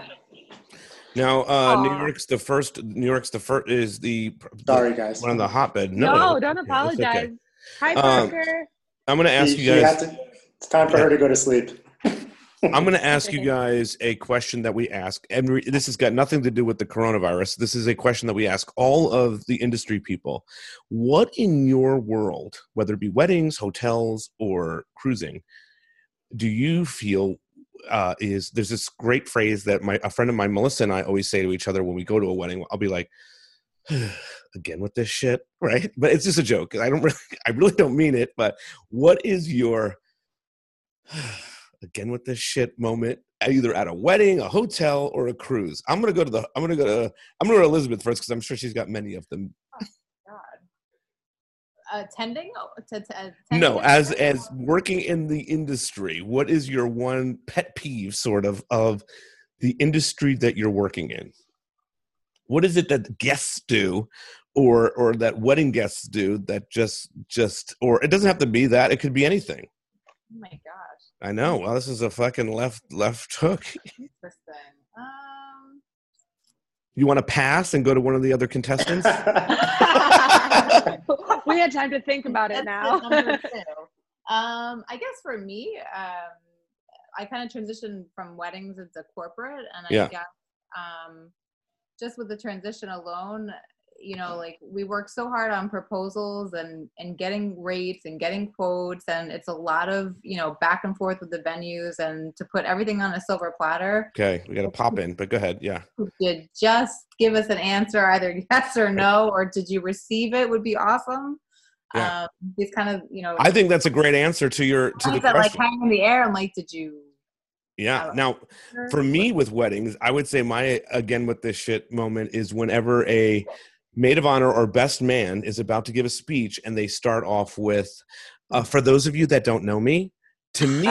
Now, uh, New Aw. York's the first. New York's the first is the, the Sorry, guys. one on the hotbed. No, No, don't okay, that's apologize. okay. Hi, Um, Parker. I'm going to ask She- you she guys. had to- it's time for Yeah. her to go to sleep. I'm going to ask you guys a question that we ask, and re- this has got nothing to do with the coronavirus. This is a question that we ask all of the industry people. What in your world, whether it be weddings, hotels, or cruising, do you feel uh, is there's this great phrase that my a friend of mine, Melissa, and I always say to each other when we go to a wedding. I'll be like, again with this shit, right? But it's just a joke. I don't really, I really don't mean it. But what is your again with this shit moment? Either at a wedding, a hotel, or a cruise. I'm gonna go to the. I'm gonna go to. I'm gonna go to Elizabeth first because I'm sure she's got many of them. Oh, God. Attending? Oh, to, to, attending no, as as working in the industry, what is your one pet peeve, sort of, of the industry that you're working in? What is it that guests do, or or that wedding guests do that just just, or it doesn't have to be that. It could be anything. Oh my gosh. I know. Well, this is a fucking left left hook. Interesting. Um, You want to pass and go to one of the other contestants? We had time to think about it now. um, I guess for me, um, I kind of transitioned from weddings into corporate, and I Yeah. guess um, just with the transition alone, you know, like we work so hard on proposals and, and getting rates and getting quotes. And it's a lot of, you know, back and forth with the venues and to put everything on a silver platter. Okay. We got to pop in, but go ahead. Yeah. Did just give us an answer, either yes or no, or did you receive it would be awesome. Yeah. Um, these kind of, you know, I think that's a great answer to your, to the that question. like hang in the air and like, did you? Yeah. Now, for me with weddings, I would say my again with this shit moment is whenever a maid of honor or best man is about to give a speech and they start off with, uh, for those of you that don't know me, to me,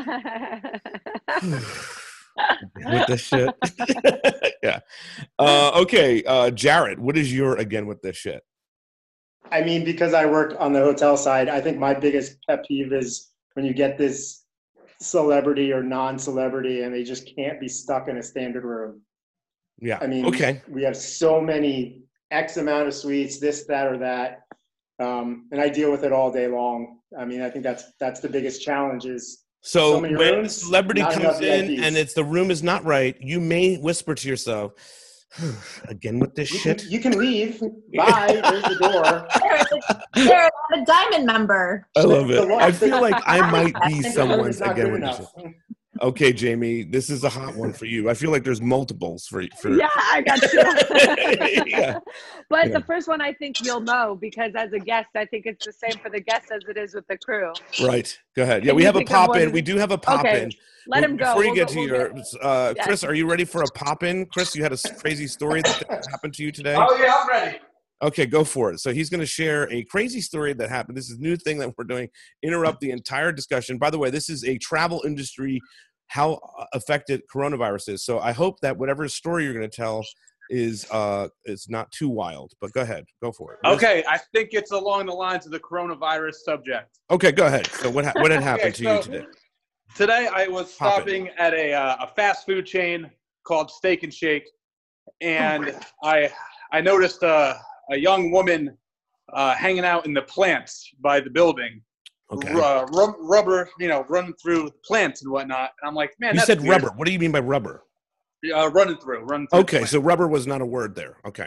with this shit. Yeah. Uh, okay. Uh, Jared, what is your again with this shit? I mean, because I work on the hotel side, I think my biggest pet peeve is when you get this celebrity or non-celebrity and they just can't be stuck in a standard room. Yeah. I mean, okay. We have so many X amount of suites, this, that, or that. Um, and I deal with it all day long. I mean, I think that's that's the biggest challenge is so, so many when rooms, a celebrity not comes enough in V I Ps. and it's the room is not right, you may whisper to yourself, again with this you shit. Can, you can leave. Bye. There's the door. They're a diamond member. I love it. The- I feel like I might be the room someone's is not again good with this enough. shit. Okay, Jamie, this is a hot one for you. I feel like there's multiples for for. Yeah, I got you. Yeah. But Yeah. the first one I think you'll know because as a guest, I think it's the same for the guests as it is with the crew. Right. Go ahead. Yeah, Can we you have a think of pop one? in. We do have a pop Okay, in. let him go. Before you We'll get go- to we'll your, get- uh, yeah. Chris, are you ready for a pop in? Chris, you had a s- crazy story that happened to you today. Oh yeah, I'm ready. Okay, go for it. So he's going to share a crazy story that happened. This is a new thing that we're doing. Interrupt the entire discussion. By the way, this is a travel industry, how affected coronavirus is. So I hope that whatever story you're going to tell is uh is not too wild. But go ahead, go for it. Okay, I think it's along the lines of the coronavirus subject. Okay, go ahead. So what ha- what had happened Okay, to you so today? Today I was Pop it. stopping at a uh, a fast food chain called Steak and Shake, and I I noticed uh, a young woman uh, hanging out in the plants by the building. Okay. Uh, rub- rubber, you know, running through the plants and whatnot. And I'm like, man, You that's said weird. rubber. What do you mean by rubber? Uh, running through, running through. the Okay, plant. so rubber was not a word there. Okay.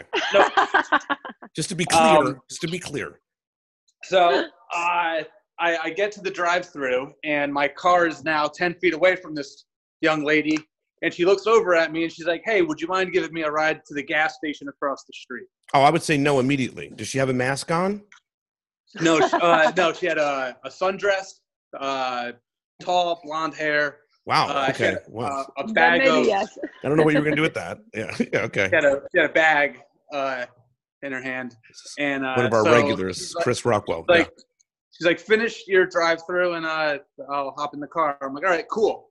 Just to be clear, Um, just to be clear. So I, I I get to the drive-through, and my car is now ten feet away from this young lady, and she looks over at me, and she's like, "Hey, would you mind giving me a ride to the gas station across the street?" Oh, I would say no immediately. Does she have a mask on? No, sh- uh, no, she had a, a sundress, uh, tall blonde hair. Wow. Uh, she okay. had, Wow. uh, a Then bag maybe of. yes. I don't know what you were gonna do with that. Yeah. Yeah. Okay. She had a she had a bag uh, in her hand, and uh, One of our so regulars, she's like, Chris Rockwell. like she's like, finish your drive-through, and uh, I'll hop in the car. I'm like, all right, cool.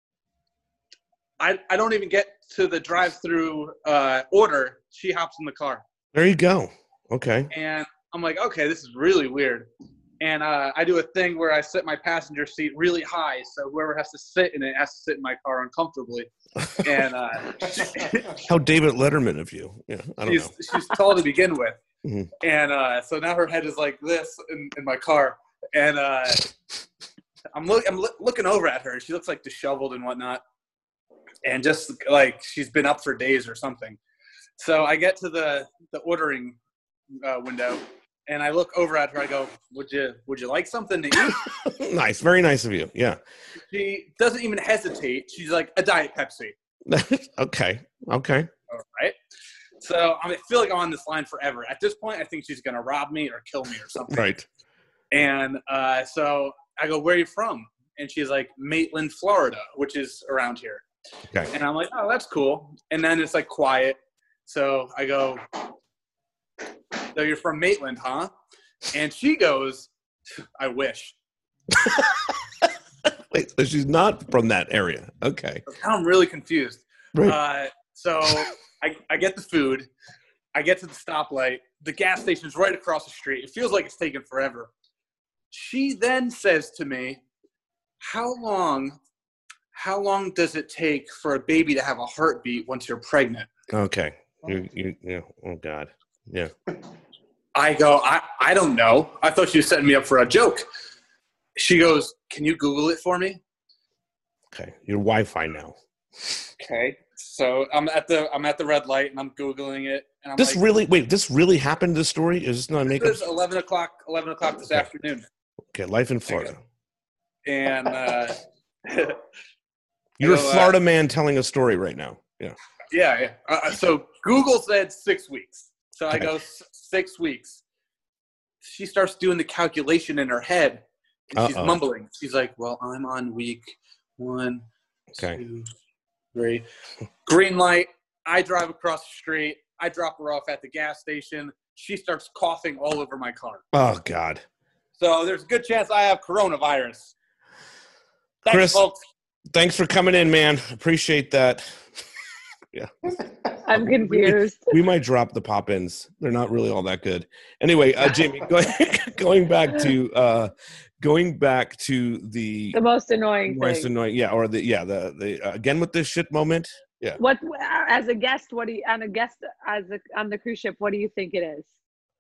I I don't even get to the drive-through uh, order. She hops in the car, There you go. Okay. and I'm like, okay, this is really weird. And uh, I do a thing where I set my passenger seat really high, so whoever has to sit in it has to sit in my car uncomfortably. And uh, How David Letterman of you. Yeah. I don't she's know. she's tall to begin with, Mhm. and uh, so now her head is like this in, in my car, and uh, I'm look I'm loo- looking over at her. She looks like disheveled and whatnot, and just like she's been up for days or something. So I get to the the ordering uh, window, and I look over at her. I go, "Would you would you like something to eat?" Nice. Very nice of you. Yeah. She doesn't even hesitate. She's like, "A Diet Pepsi." Okay. Okay. All right. So I, mean, I feel like I'm on this line forever. At this point, I think she's going to rob me or kill me or something. Right. And uh, so I go, where are you from? And she's like, Maitland, Florida, which is around here. Okay. And I'm like, oh, that's cool. And then it's like quiet. So I go, so you're from Maitland, huh? And she goes, I wish. Wait, so she's not from that area. Okay. Now I'm really confused. Right. Uh, so I, I get the food. I get to the stoplight. The gas station's right across the street. It feels like it's taken forever. She then says to me, how long, how long does it take for a baby to have a heartbeat once you're pregnant? Okay. You, you, yeah. Oh, God. Yeah. I go, I, I don't know. I thought she was setting me up for a joke. She goes, can you Google it for me? Okay. Your Wi-Fi now. Okay. So I'm at the I'm at the red light and I'm Googling it. And I'm This like, really, wait, this really happened, this story? Is this not a makeup? It's eleven o'clock, eleven o'clock this Okay. afternoon. Okay, life in Florida. And uh, You're a so, uh, Florida man telling a story right now. Yeah. yeah, yeah. Uh, so Google said six weeks. So I Okay. go, "S- six weeks. She starts doing the calculation in her head. And she's Uh-oh. mumbling. She's like, well, I'm on week one, Okay. two, three. Green light. I drive across the street. I drop her off at the gas station. She starts coughing all over my car. Oh, God. So there's a good chance I have coronavirus. Thanks, Chris, folks. thanks for coming in, man. Appreciate that. Yeah. I'm confused. We might drop the pop-ins. They're not really all that good. Anyway, uh, Jamie, go, going back to uh, going back to the The most annoying most thing. annoying, yeah, or the yeah, the the uh, again with this shit moment. Yeah. What as a guest? What do you on a guest as a, on the cruise ship? What do you think it is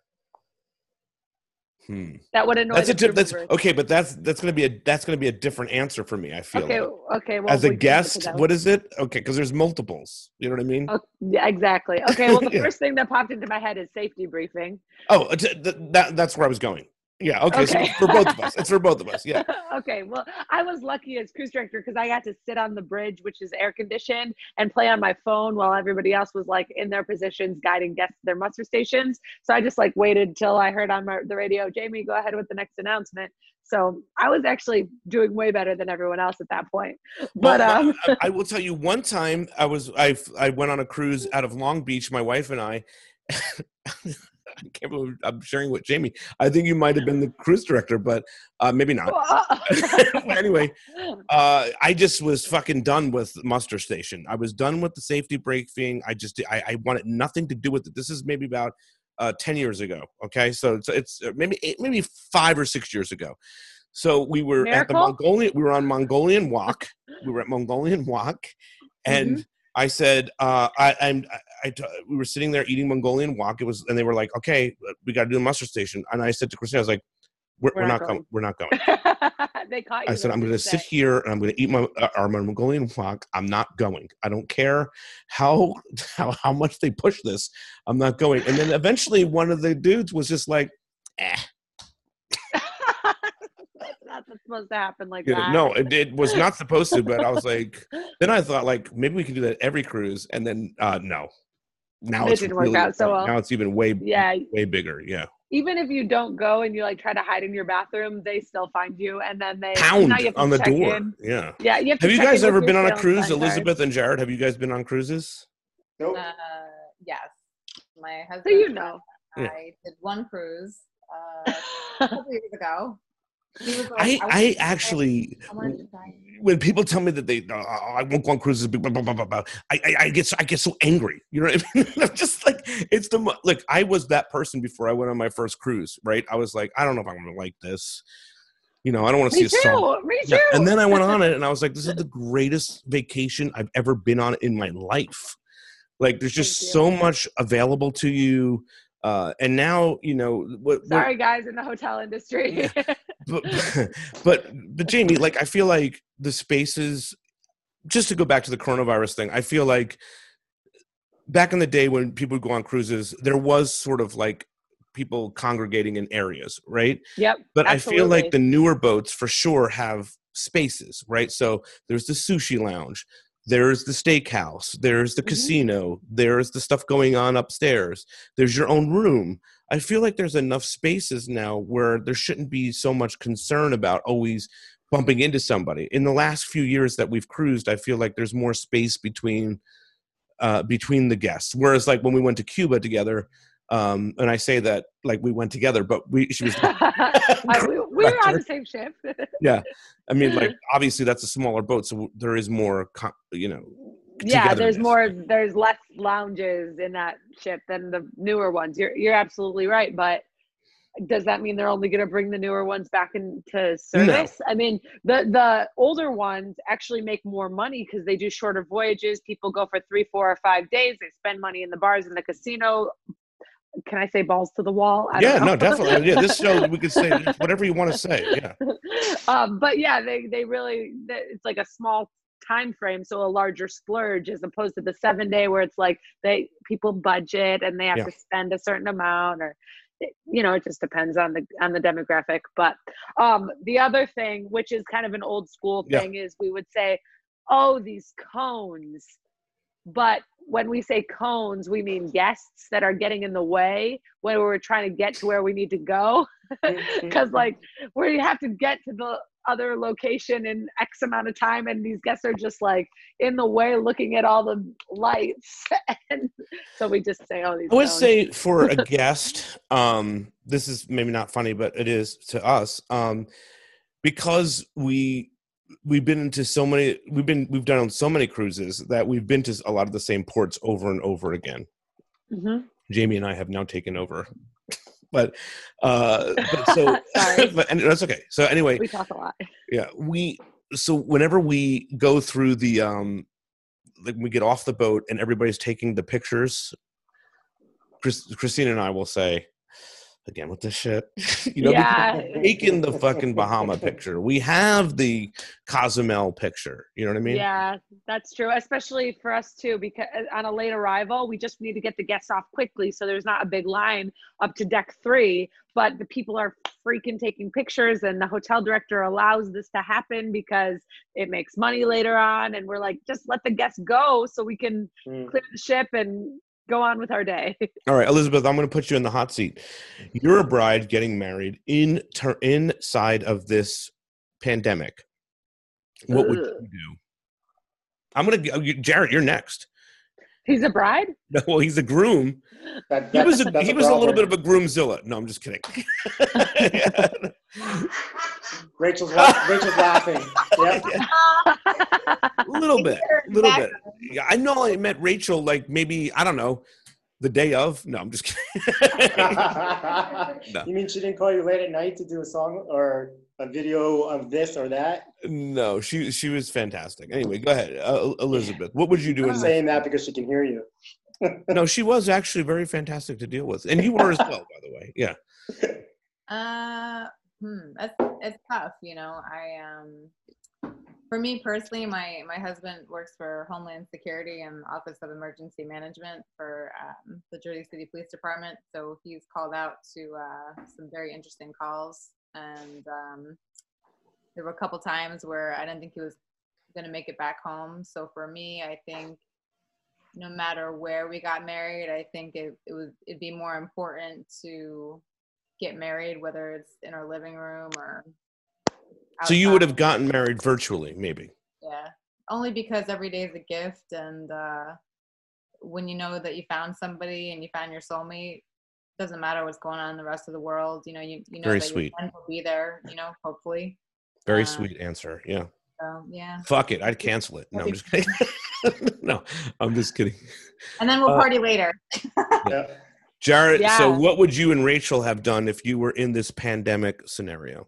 Hmm. that would annoy? That's a the di- that's crew members? okay, but that's that's gonna be a that's gonna be a different answer for me. I feel Okay, like. okay. Well, As a we can- guest, because that what was- is it? Okay, because there's multiples. You know what I mean? Oh, yeah, exactly. Okay. Well, the Yeah. first thing that popped into my head is safety briefing. Oh, uh, t- th- that that's where I was going. Yeah. Okay. So Okay. it's for both of us. It's for both of us. Yeah. Okay. Well, I was lucky as cruise director because I got to sit on the bridge, which is air conditioned, and play on my phone while everybody else was like in their positions guiding guests to their muster stations. So I just like waited till I heard on my, the radio, Jamie, go ahead with the next announcement. So I was actually doing way better than everyone else at that point. But Well, um, I, I will tell you, one time I was I I went on a cruise out of Long Beach, my wife and I. I can't believe I'm sharing with Jamie. I think you might have been the cruise director, but uh, maybe not. Anyway, uh, I just was fucking done with muster station. I was done with the safety briefing. I just I, I wanted nothing to do with it. This is maybe about uh, ten years ago. Okay, so it's, it's maybe eight, maybe five or six years ago. So we were at the Miracle? Mongolian. We were on Mongolian Walk. We were at Mongolian Walk, and Mhm. I said, uh, I, I'm. I, I t- we were sitting there eating Mongolian Walk. It was, and they were like, "Okay, we got to do the muster station." And I said to Christina, "I was like, we're, we're, We're not not going. going. We're not going." they caught you. I said, though, I'm going to didn't sit they? here and I'm going to eat my uh, our Mongolian Walk. I'm not going. I don't care how, how how much they push this. I'm not going. And then eventually one of the dudes was just like, eh. That's not supposed to happen like You know, that. no, it, it was not supposed to, but I was like, then I thought like maybe we can do that every cruise. And then uh, no. Now It it's didn't work really, out so well. Now it's even way, Yeah. way bigger. Yeah. Even if you don't go and you like try to hide in your bathroom, they still find you, and then they Pound now you have to on the check door. in. Yeah. Yeah, you have to Have you check guys in ever with been your on a sales cruise? sign card. Elizabeth and Jared, have you guys been on cruises? Nope. Uh, yes. My husband. So you know. I Yeah. did one cruise uh, a couple years ago. He was like, I, want I to try- actually, I wanted to try. when people tell me that they, uh, I won't go on cruises, blah, blah, blah, blah, blah, I, I, I get, so, I get so angry. You know what I mean? I'm just like, it's the, mo- look, I was that person before I went on my first cruise, right? I was like, I don't know if I'm going to like this. You know, I don't want to see Me a song. too. Me too. Yeah. And then I went on it and I was like, this is the greatest vacation I've ever been on in my life. Like, there's just Thank you. so much available to you. Uh, and now, you know, what, what, Sorry, guys in the hotel industry. but, but but Jamie, like I feel like the spaces, just to go back to the coronavirus thing, I feel like back in the day when people would go on cruises, there was sort of like people congregating in areas, right? Yep. But I feel like absolutely. the newer boats for sure have spaces, right? So there's the sushi lounge. there's the steakhouse, there's the Mhm. casino, there's the stuff going on upstairs, there's your own room. I feel like there's enough spaces now where there shouldn't be so much concern about always bumping into somebody. In the last few years that we've cruised, I feel like there's more space between uh, between the guests. Whereas like when we went to Cuba together, um, and I say that like we went together, but we she was I- we, we were on the same ship. yeah. I mean, like obviously that's a smaller boat, so there is more, co- you know. Yeah, there's togetherness. more, there's less lounges in that ship than the newer ones. You're you're absolutely right, but does that mean they're only going to bring the newer ones back into service? I mean, the the older ones actually make more money because they do shorter voyages. People go for three, four, or five days. They spend money in the bars in the casino. Can I say balls to the wall? I Yeah, don't know. no, definitely. Yeah, this show we could say whatever you want to say. Yeah. um, but yeah, they they really they- it's like a small time frame, so a larger splurge as opposed to the seven day where it's like they people budget and they have Yeah. to spend a certain amount, or you know, it just depends on the on the demographic. But um, the other thing, which is kind of an old school Yeah. thing, is we would say, "Oh, these cones." But when we say cones, we mean guests that are getting in the way when we're trying to get to where we need to go. Because like we have to get to the other location in X amount of time, and these guests are just like in the way looking at all the lights. And so we just say, oh, these I would cones. say for a guest, um, this is maybe not funny, but it is to us, um, because we we've been into so many, we've been we've done on so many cruises that we've been to a lot of the same ports over and over again. Mhm. Jamie and I have now taken over, but uh, but so Sorry. but and that's okay. So anyway, We talk a lot. yeah, we so whenever we go through the um, like we get off the boat and everybody's taking the pictures, Chris, Christina and I will say, again with this shit, you know, Yeah. because we're taking the fucking Bahama picture. We have the Cozumel picture. You know what I mean? Yeah, that's true, especially for us too, because on a late arrival, we just need to get the guests off quickly so there's not a big line up to deck three, but the people are freaking taking pictures, and the hotel director allows this to happen because it makes money later on, and we're like, just let the guests go so we can Mm. clear the ship and go on with our day. All right, Elizabeth, I'm going to put you in the hot seat. You're a bride getting married in ter- inside of this pandemic. What would you do? I'm going to, Jared, you're next. He's a bride? Well, he's a groom. That, He was a, that's he was a little bit problem. of a groomzilla. No, I'm just kidding. Rachel's, la- Rachel's laughing. Yep. A little bit, a little bit. Yeah, I know I met Rachel like maybe, I don't know, the day of. No, I'm just kidding. No. You mean she didn't call you late at night to do a song or a video of this or that? No, she she was fantastic. Anyway, go ahead, uh, Elizabeth. What would you do? I'm In saying that because she can hear you. No, she was actually very fantastic to deal with, and you were as well, by the way. Yeah. Uh, hmm, that's it's tough, you know. I um, for me personally, my my husband works for Homeland Security and Office of Emergency Management for um, the Jersey City Police Department. So he's called out to uh, some very interesting calls, and um, there were a couple times where I didn't think he was going to make it back home. So for me, I think no matter where we got married, I think it, it was it'd be more important to get married, whether it's in our living room or So you would have outside. gotten married virtually, maybe. Yeah, only because every day is a gift, and uh, when you know that you found somebody and you found your soulmate, doesn't matter what's going on in the rest of the world. You know, you you know Very that sweet. your friend will be there. You know, hopefully. Very Uh, sweet answer. Yeah. So yeah, Fuck it, I'd cancel it. No, I'm just kidding. No, I'm just kidding. and then we'll Uh, party later. Yeah. Jared, so Yeah. what would you and Rachel have done if you were in this pandemic scenario?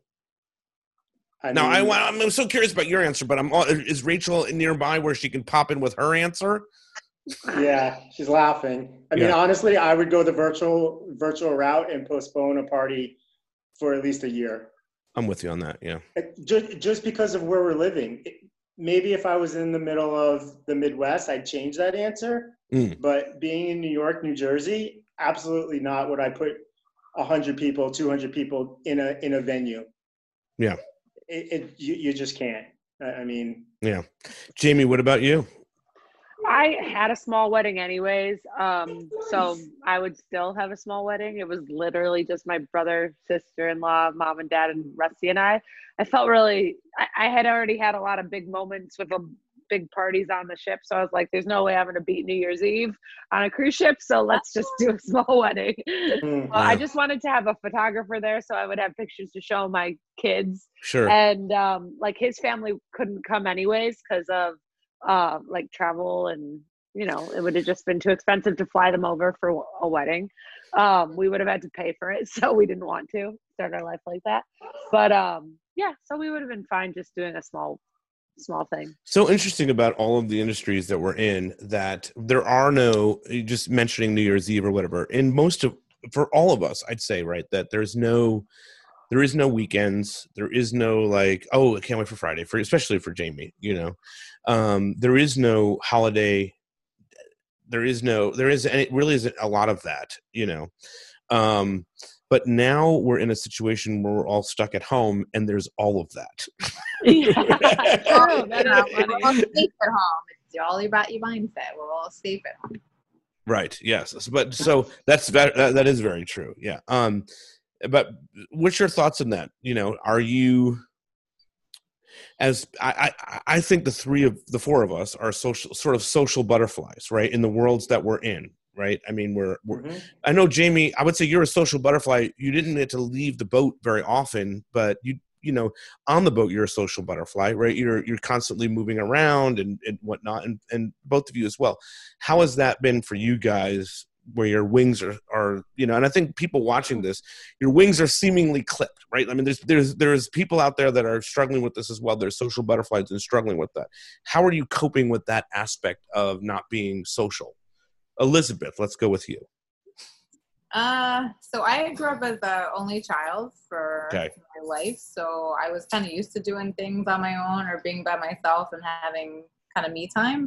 I Now, I, mean, wa- I'm so curious about your answer, but I'm all, is Rachel nearby where she can pop in with her answer? yeah, she's laughing. I mean, Yeah. honestly, I would go the virtual virtual route and postpone a party for at least a year. I'm with you on that. Yeah. Just, just because of where we're living. It- Maybe if I was in the middle of the Midwest, I'd change that answer. Mm. But being in New York, New Jersey, absolutely not would I put one hundred people, two hundred people in a in a venue. Yeah. It, it you, you just can't. I I mean, Yeah. Jamie, what about you? I had a small wedding anyways, um, so I would still have a small wedding. It was literally just my brother, sister-in-law, mom and dad, and Rusty and I. I felt really, I, I had already had a lot of big moments with a big parties on the ship, so I was like, there's no way I'm going to beat New Year's Eve on a cruise ship, so let's just do a small wedding. Mm, well, yeah. I just wanted to have a photographer there so I would have pictures to show my kids. Sure. And um, like his family couldn't come anyways because of uh, like travel, and you know, it would have just been too expensive to fly them over for a wedding. Um, we would have had to pay for it, so we didn't want to start our life like that. But um, yeah, so we would have been fine just doing a small small thing. So interesting about all of the industries that we're in, that there are no, just mentioning New Year's Eve or whatever, in most of, for all of us, I'd say, right, that there's no, there is no weekends. There is no like, oh, I can't wait for Friday, for especially for Jamie, you know. Um, there is no holiday. There is no, there is, and it really isn't a lot of that, you know. Um, but now we're in a situation where we're all stuck at home, and there's all of that. Yeah, true. That Yeah, is we're all funny. safe at home. It's all about your mindset. We're all safe at home. Right. Yes. But so that's that, that is very true. Yeah. Um, but what's your thoughts on that? You know, are you, as I, I, I think the three of the four of us are social, sort of social butterflies, right? In the worlds that we're in, right? I mean, we're, we're mhm. I know, Jamie, I would say you're a social butterfly. You didn't get to leave the boat very often, but you, you know, on the boat, you're a social butterfly, right? You're, you're constantly moving around and, and whatnot. And, and both of you as well. How has that been for you guys, where your wings are, are, you know, and I think people watching this, your wings are seemingly clipped, right? I mean, there's, there's, there's people out there that are struggling with this as well. There's social butterflies and struggling with that. How are you coping with that aspect of not being social? Elizabeth, let's go with you. Uh, so I grew up as the only child for Okay. my life. So I was kind of used to doing things on my own or being by myself and having kind of me time.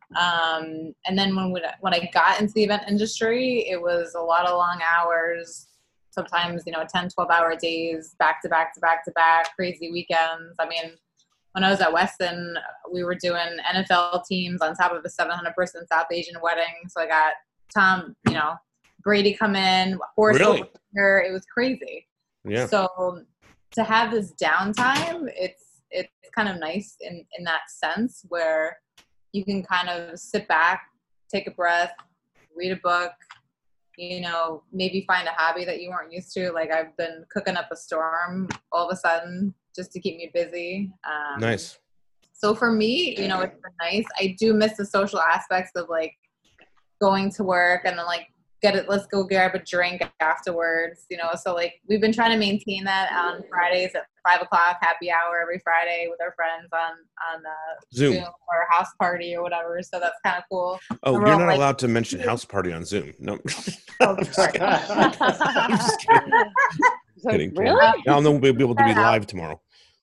Um, and then when, we, when I got into the event industry, it was a lot of long hours, sometimes, you know, ten, twelve hour days, back to back to back to back, crazy weekends. I mean, when I was at Weston, we were doing N F L teams on top of a seven hundred person South Asian wedding. So I got Tom, you know, Brady come in, horse Really? over here. It was crazy. Yeah. So to have this downtime, it's it's kind of nice in, in that sense where you can kind of sit back, take a breath, read a book, you know, maybe find a hobby that you weren't used to. Like I've been cooking up a storm all of a sudden just to keep me busy. Um, Nice. So for me, you know, it's been nice. I do miss the social aspects of like going to work and then like get it, let's go grab a drink afterwards, you know. So like we've been trying to maintain that on Fridays at five o'clock, happy hour every Friday with our friends on on uh, Zoom. Zoom or a house party or whatever. So that's kind of cool. Oh, And we're you're all not like- allowed to mention house party on Zoom. No. Oh, I'm just sorry. kidding. I'm just kidding. So, Kidding, kidding. really? Now they'll be able to be live tomorrow.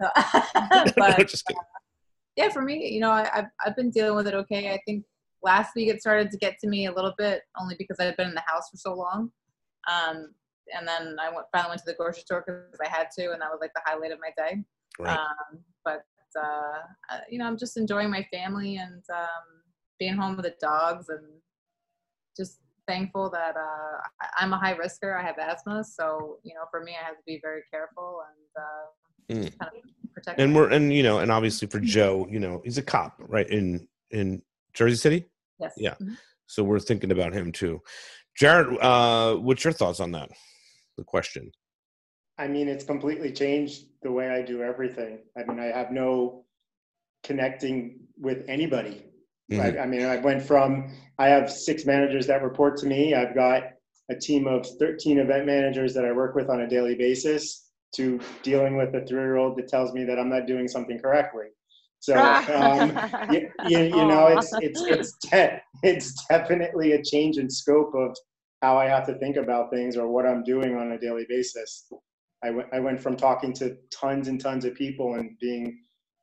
but I'm just kidding. yeah, for me, you know, I, I've I've been dealing with it okay. I think last week it started to get to me a little bit, only because I've been in the house for so long. Um, and then I went, finally went to the grocery store because I had to, and that was like the highlight of my day. Right. Um, but uh, uh, you know, I'm just enjoying my family and um, being home with the dogs, and just thankful that uh, I- I'm a high risker. I have asthma, so you know, for me, I have to be very careful and uh, Mm. kind of protect. And myself. we're and you know, and obviously for Joe, you know, he's a cop, right, in in Jersey City. Yes. Yeah. Mhm. So we're thinking about him too. Jared, uh, what's your thoughts on that? The question. I mean, it's completely changed the way I do everything. I mean, I have no connecting with anybody. Mhm. I, I mean, I went from, I have six managers that report to me. I've got a team of thirteen event managers that I work with on a daily basis, to dealing with a three-year-old that tells me that I'm not doing something correctly. So, um, you, you, you know, Aw. it's, it's, it's, de- it's definitely a change in scope of how I have to think about things or what I'm doing on a daily basis. I went, I went from talking to tons and tons of people and being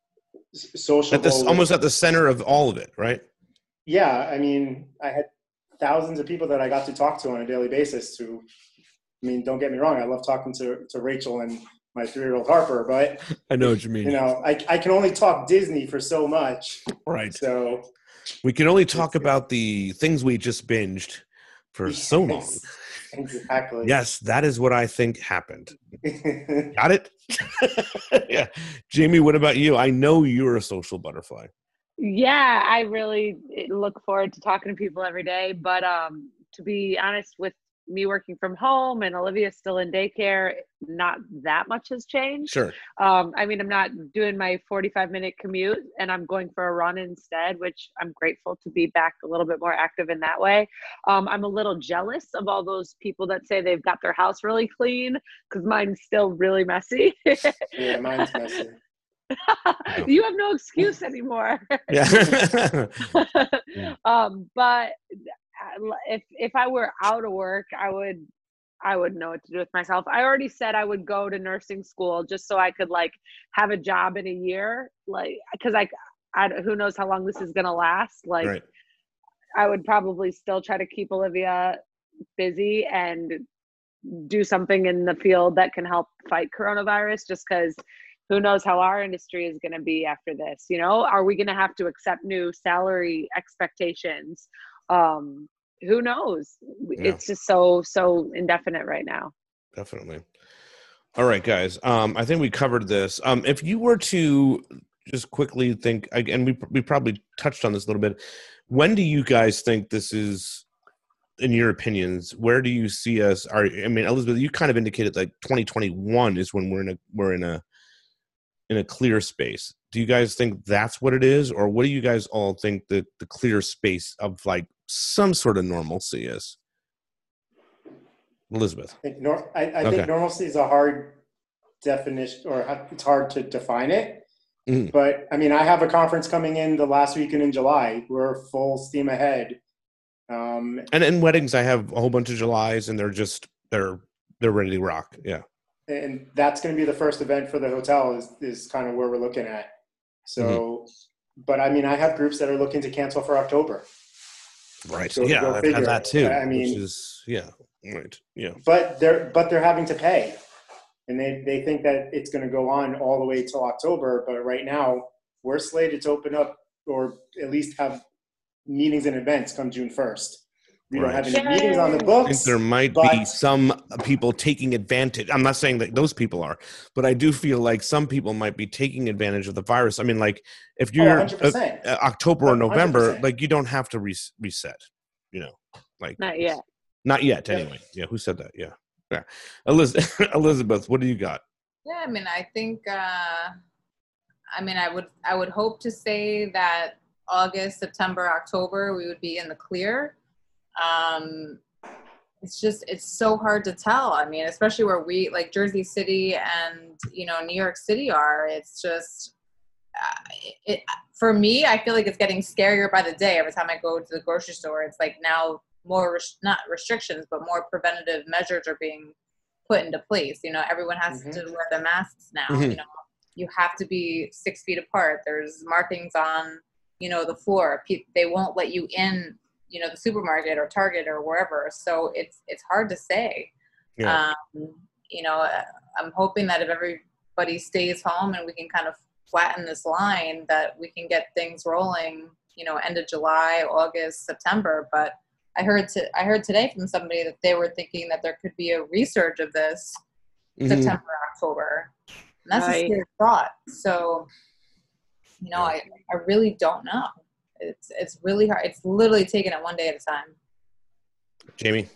s- sociable. At this, with- almost at the center of all of it, right? Yeah, I mean, I had thousands of people that I got to talk to on a daily basis. To, I mean, don't get me wrong, I love talking to, to Rachel and my three-year-old Harper, but I know what you mean. you know, I, I can only talk Disney for so much. Right. So We can only talk about the things we just binged for so long. Exactly. Yes, that is what I think happened. Got it? Yeah. Jamie, what about you? I know you're a social butterfly. Yeah, I really look forward to talking to people every day. But um, to be honest, with me working from home and Olivia still in daycare, not that much has changed. Sure. Um, I mean, I'm not doing my forty-five minute commute and I'm going for a run instead, which I'm grateful to be back a little bit more active in that way. Um, I'm a little jealous of all those people that say they've got their house really clean because mine's still really messy. Yeah, mine's messy. You have no excuse anymore. Yeah. um, but if if I were out of work, I would I would know what to do with myself. I already said I would go to nursing school just so I could like have a job in a year, like because I, I who knows how long this is gonna last. Like Right. I would probably still try to keep Olivia busy and do something in the field that can help fight coronavirus, just because who knows how our industry is going to be after this. You know, are we going to have to accept new salary expectations? Um, who knows? Yeah. It's just so, so indefinite right now. Definitely. All right, guys. Um, I think we covered this. Um, if you were to just quickly think, and we we probably touched on this a little bit, when do you guys think this is, in your opinions, where do you see us? Are I mean, Elizabeth, you kind of indicated like twenty twenty-one is when we're in a we're in a in a clear space. Do you guys think that's what it is, or what do you guys all think that the clear space of like some sort of normalcy is? Elizabeth. I think, nor- I, I Okay. think normalcy is a hard definition, or ha- it's hard to define it. Mm. But I mean, I have a conference coming in the last weekend in July. We're full steam ahead. Um, And in weddings, I have a whole bunch of Julys, and they're just they're they're ready to rock. Yeah. and that's going to be the first event for the hotel is, is kind of where we're looking at. So, Mm-hmm. but I mean, I have groups that are looking to cancel for October. Right. Go- yeah, go I've had figure. that too. I mean- which is yeah. Right. Yeah. But they're, but they're having to pay, and they, they think that it's going to go on all the way till October. But right now we're slated to open up, or at least have meetings and events come June first. We don't Right. have any meetings on the I think books. there might but- be some people taking advantage. I'm not saying that those people are, but I do feel like some people might be taking advantage of the virus. I mean, like if Oh, you're one hundred uh, percent. uh, October or one hundred November, percent. like you don't have to re- reset, you know, like Not yet. not yet Yeah. anyway. Yeah. Who said that? Yeah. Yeah. Eliz- Elizabeth, what do you got? Yeah, I mean, I think, uh, I mean, I would, I would hope to say that August, September, October, we would be in the clear. Um, it's just, it's so hard to tell. I mean, especially where we, like Jersey City and, you know, New York City are, it's just, uh, it, for me, I feel like it's getting scarier by the day. Every time I go to the grocery store, it's like now more, res- not restrictions, but more preventative measures are being put into place. You know, everyone has Mhm. to wear their masks now. Mhm. You know, you have to be six feet apart. There's markings on, you know, the floor. Pe- they won't let you in, you know, the supermarket or Target or wherever. So it's it's hard to say. Yeah. Um, you know, I'm hoping that if everybody stays home and we can kind of flatten this line, that we can get things rolling, you know, end of July, August, September. But I heard to, I heard today from somebody that they were thinking that there could be a resurge of this Mhm. September, October. And that's Right. a scary thought. So, you know, I, I really don't know. It's it's really hard. It's literally taking it one day at a time. Jamie.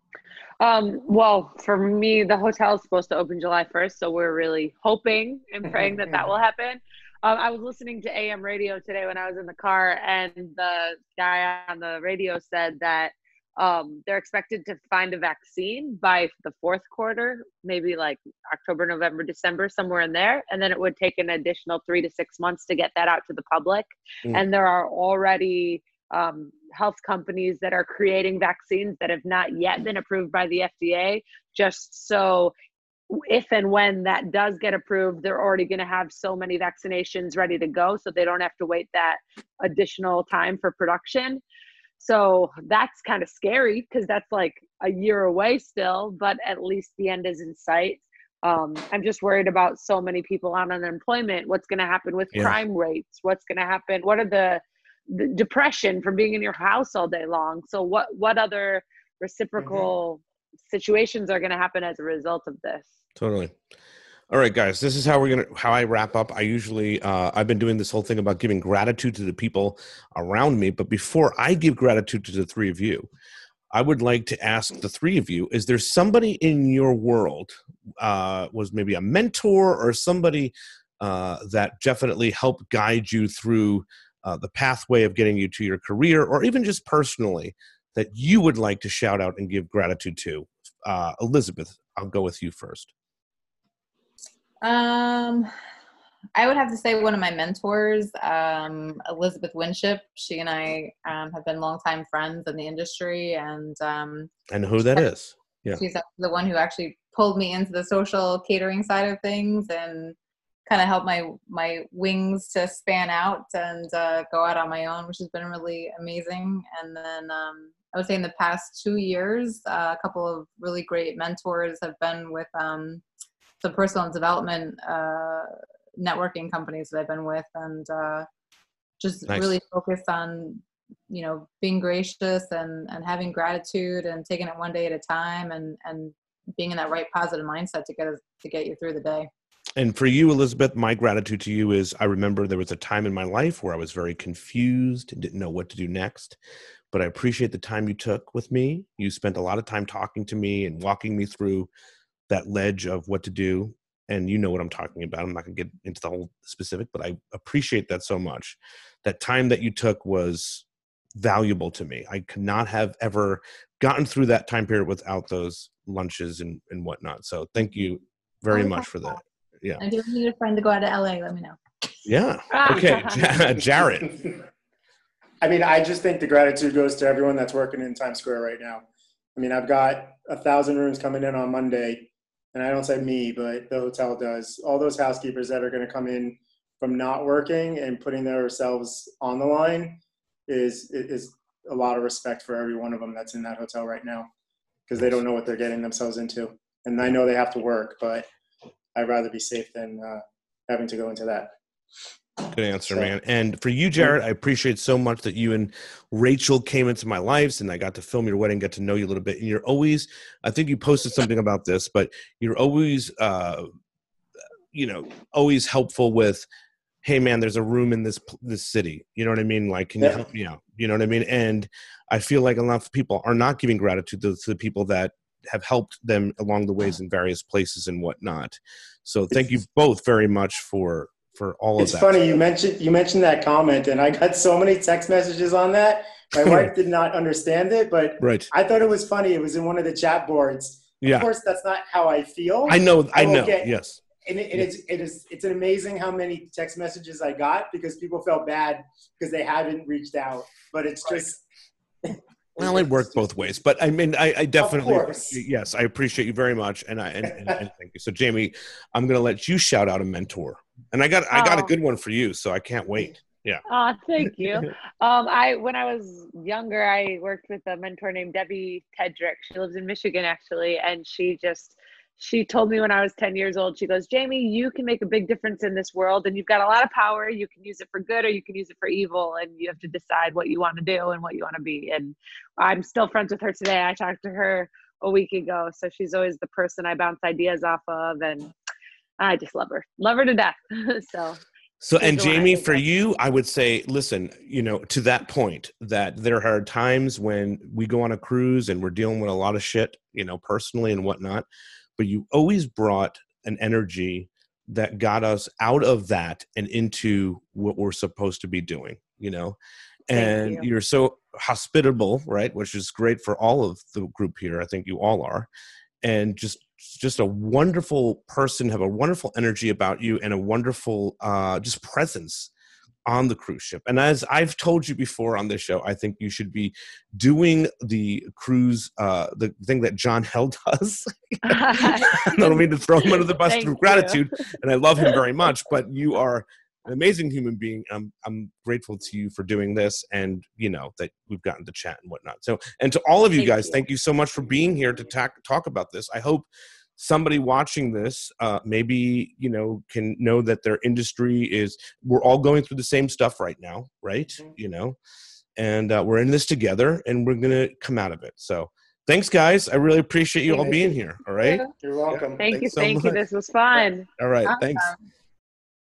Um, well, for me, the hotel is supposed to open July first, so we're really hoping and praying that that will happen. Um, I was listening to A M radio today when I was in the car, and the guy on the radio said that um, they're expected to find a vaccine by the fourth quarter, maybe like October, November, December, somewhere in there. And then it would take an additional three to six months to get that out to the public. Mm. And there are already um, health companies that are creating vaccines that have not yet been approved by the F D A, just so if and when that does get approved, they're already going to have so many vaccinations ready to go, so they don't have to wait that additional time for production. So that's kind of scary because that's like a year away still, but at least the end is in sight. Um, I'm just worried about so many people on unemployment. What's going to happen with Yeah. crime rates? What's going to happen? What are the the depression from being in your house all day long. So what what other reciprocal mm-hmm. situations are going to happen as a result of this? Totally. All right, guys, this is how we're gonna how I wrap up. I usually uh, I've been doing this whole thing about giving gratitude to the people around me, but before I give gratitude to the three of you, I would like to ask the three of you: is there somebody in your world, uh, was maybe a mentor or somebody uh, that definitely helped guide you through uh, the pathway of getting you to your career, or even just personally, that you would like to shout out and give gratitude to? Uh, Elizabeth, I'll go with you first. Um, I would have to say one of my mentors, um, Elizabeth Winship. She and I um, have been longtime friends in the industry, and um, and who that is. Yeah, she's the one who actually pulled me into the social catering side of things and kind of helped my my wings to span out and uh, go out on my own, which has been really amazing. And then um, I would say in the past two years, uh, a couple of really great mentors have been with um, some personal development uh, networking companies that I've been with, and uh, just nice. Really focused on, you know, being gracious and, and having gratitude and taking it one day at a time, and, and being in that right positive mindset to get us, to get you through the day. And for you, Elizabeth, my gratitude to you is I remember there was a time in my life where I was very confused and didn't know what to do next. But I appreciate the time you took with me. You spent a lot of time talking to me and walking me through that ledge of what to do. And you know what I'm talking about. I'm not going to get into the whole specific, but I appreciate that so much. That time that you took was valuable to me. I could not have ever gotten through that time period without those lunches and, and whatnot. So thank you very much for that. Yeah. And if you need a friend to go out to L A, let me know. Yeah. Okay. Jared. I mean, I just think the gratitude goes to everyone that's working in Times Square right now. I mean, I've got a thousand rooms coming in on Monday. And I don't say me, but the hotel does. All those housekeepers that are going to come in from not working and putting themselves on the line is is a lot of respect for every one of them that's in that hotel right now, because they don't know what they're getting themselves into. And I know they have to work, but I'd rather be safe than uh, having to go into that. Good answer, so, man. And for you, Jared, I appreciate so much that you and Rachel came into my lives and I got to film your wedding, get to know you a little bit. And you're always, I think you posted something about this, but you're always, uh, you know, always helpful with, hey man, there's a room in this, this city. You know what I mean? Like, can yeah. you help me out? You know what I mean? And I feel like a lot of people are not giving gratitude to, to the people that have helped them along the ways in various places and whatnot. So thank you both very much for, for all it's of that. It's funny you mentioned you mentioned that comment, and I got so many text messages on that. My wife did not understand it, but right. I thought it was funny. It was in one of the chat boards. Yeah. Of course, that's not how I feel. I know. I, I know. Get, yes. And, it, and it's it is it's an amazing how many text messages I got because people felt bad because they hadn't reached out. But it's right. just. Well, it worked both ways, but I mean, I, I definitely, yes, I appreciate you very much, and I and, and, and thank you. So, Jamie, I'm going to let you shout out a mentor, and I got I got oh. a good one for you, so I can't wait. Yeah. Oh, thank you. um, I when I was younger, I worked with a mentor named Debbie Tedrick. She lives in Michigan, actually, and she just. She told me when I was ten years old, she goes, Jamie, you can make a big difference in this world and you've got a lot of power. You can use it for good or you can use it for evil. And you have to decide what you want to do and what you want to be. And I'm still friends with her today. I talked to her a week ago. So she's always the person I bounce ideas off of. And I just love her, love her to death. so. So, and Jamie, for you, I would say, listen, you know, to that point that there are times when we go on a cruise and we're dealing with a lot of shit, you know, personally and whatnot. But you always brought an energy that got us out of that and into what we're supposed to be doing, you know, and you. You're so hospitable, right? Which is great for all of the group here. I think you all are. And just, just a wonderful person, have a wonderful energy about you and a wonderful, uh, just presence on the cruise ship. And as I've told you before on this show, I think you should be doing the cruise, uh, the thing that John Hell does. I don't mean to throw him under the bus through gratitude, and I love him very much, but you are an amazing human being. I'm, I'm grateful to you for doing this, and you know, that we've gotten to chat and whatnot. So, and to all of you thank guys, you. Thank you so much for being here to talk, talk about this. I hope somebody watching this uh, maybe, you know, can know that their industry is, we're all going through the same stuff right now, right? You know, and uh, we're in this together and we're going to come out of it. So thanks, guys. I really appreciate you all being here. All right. You're welcome. Thank you. Thanks so Thank you. much. This was fun. All right. Awesome. Thanks.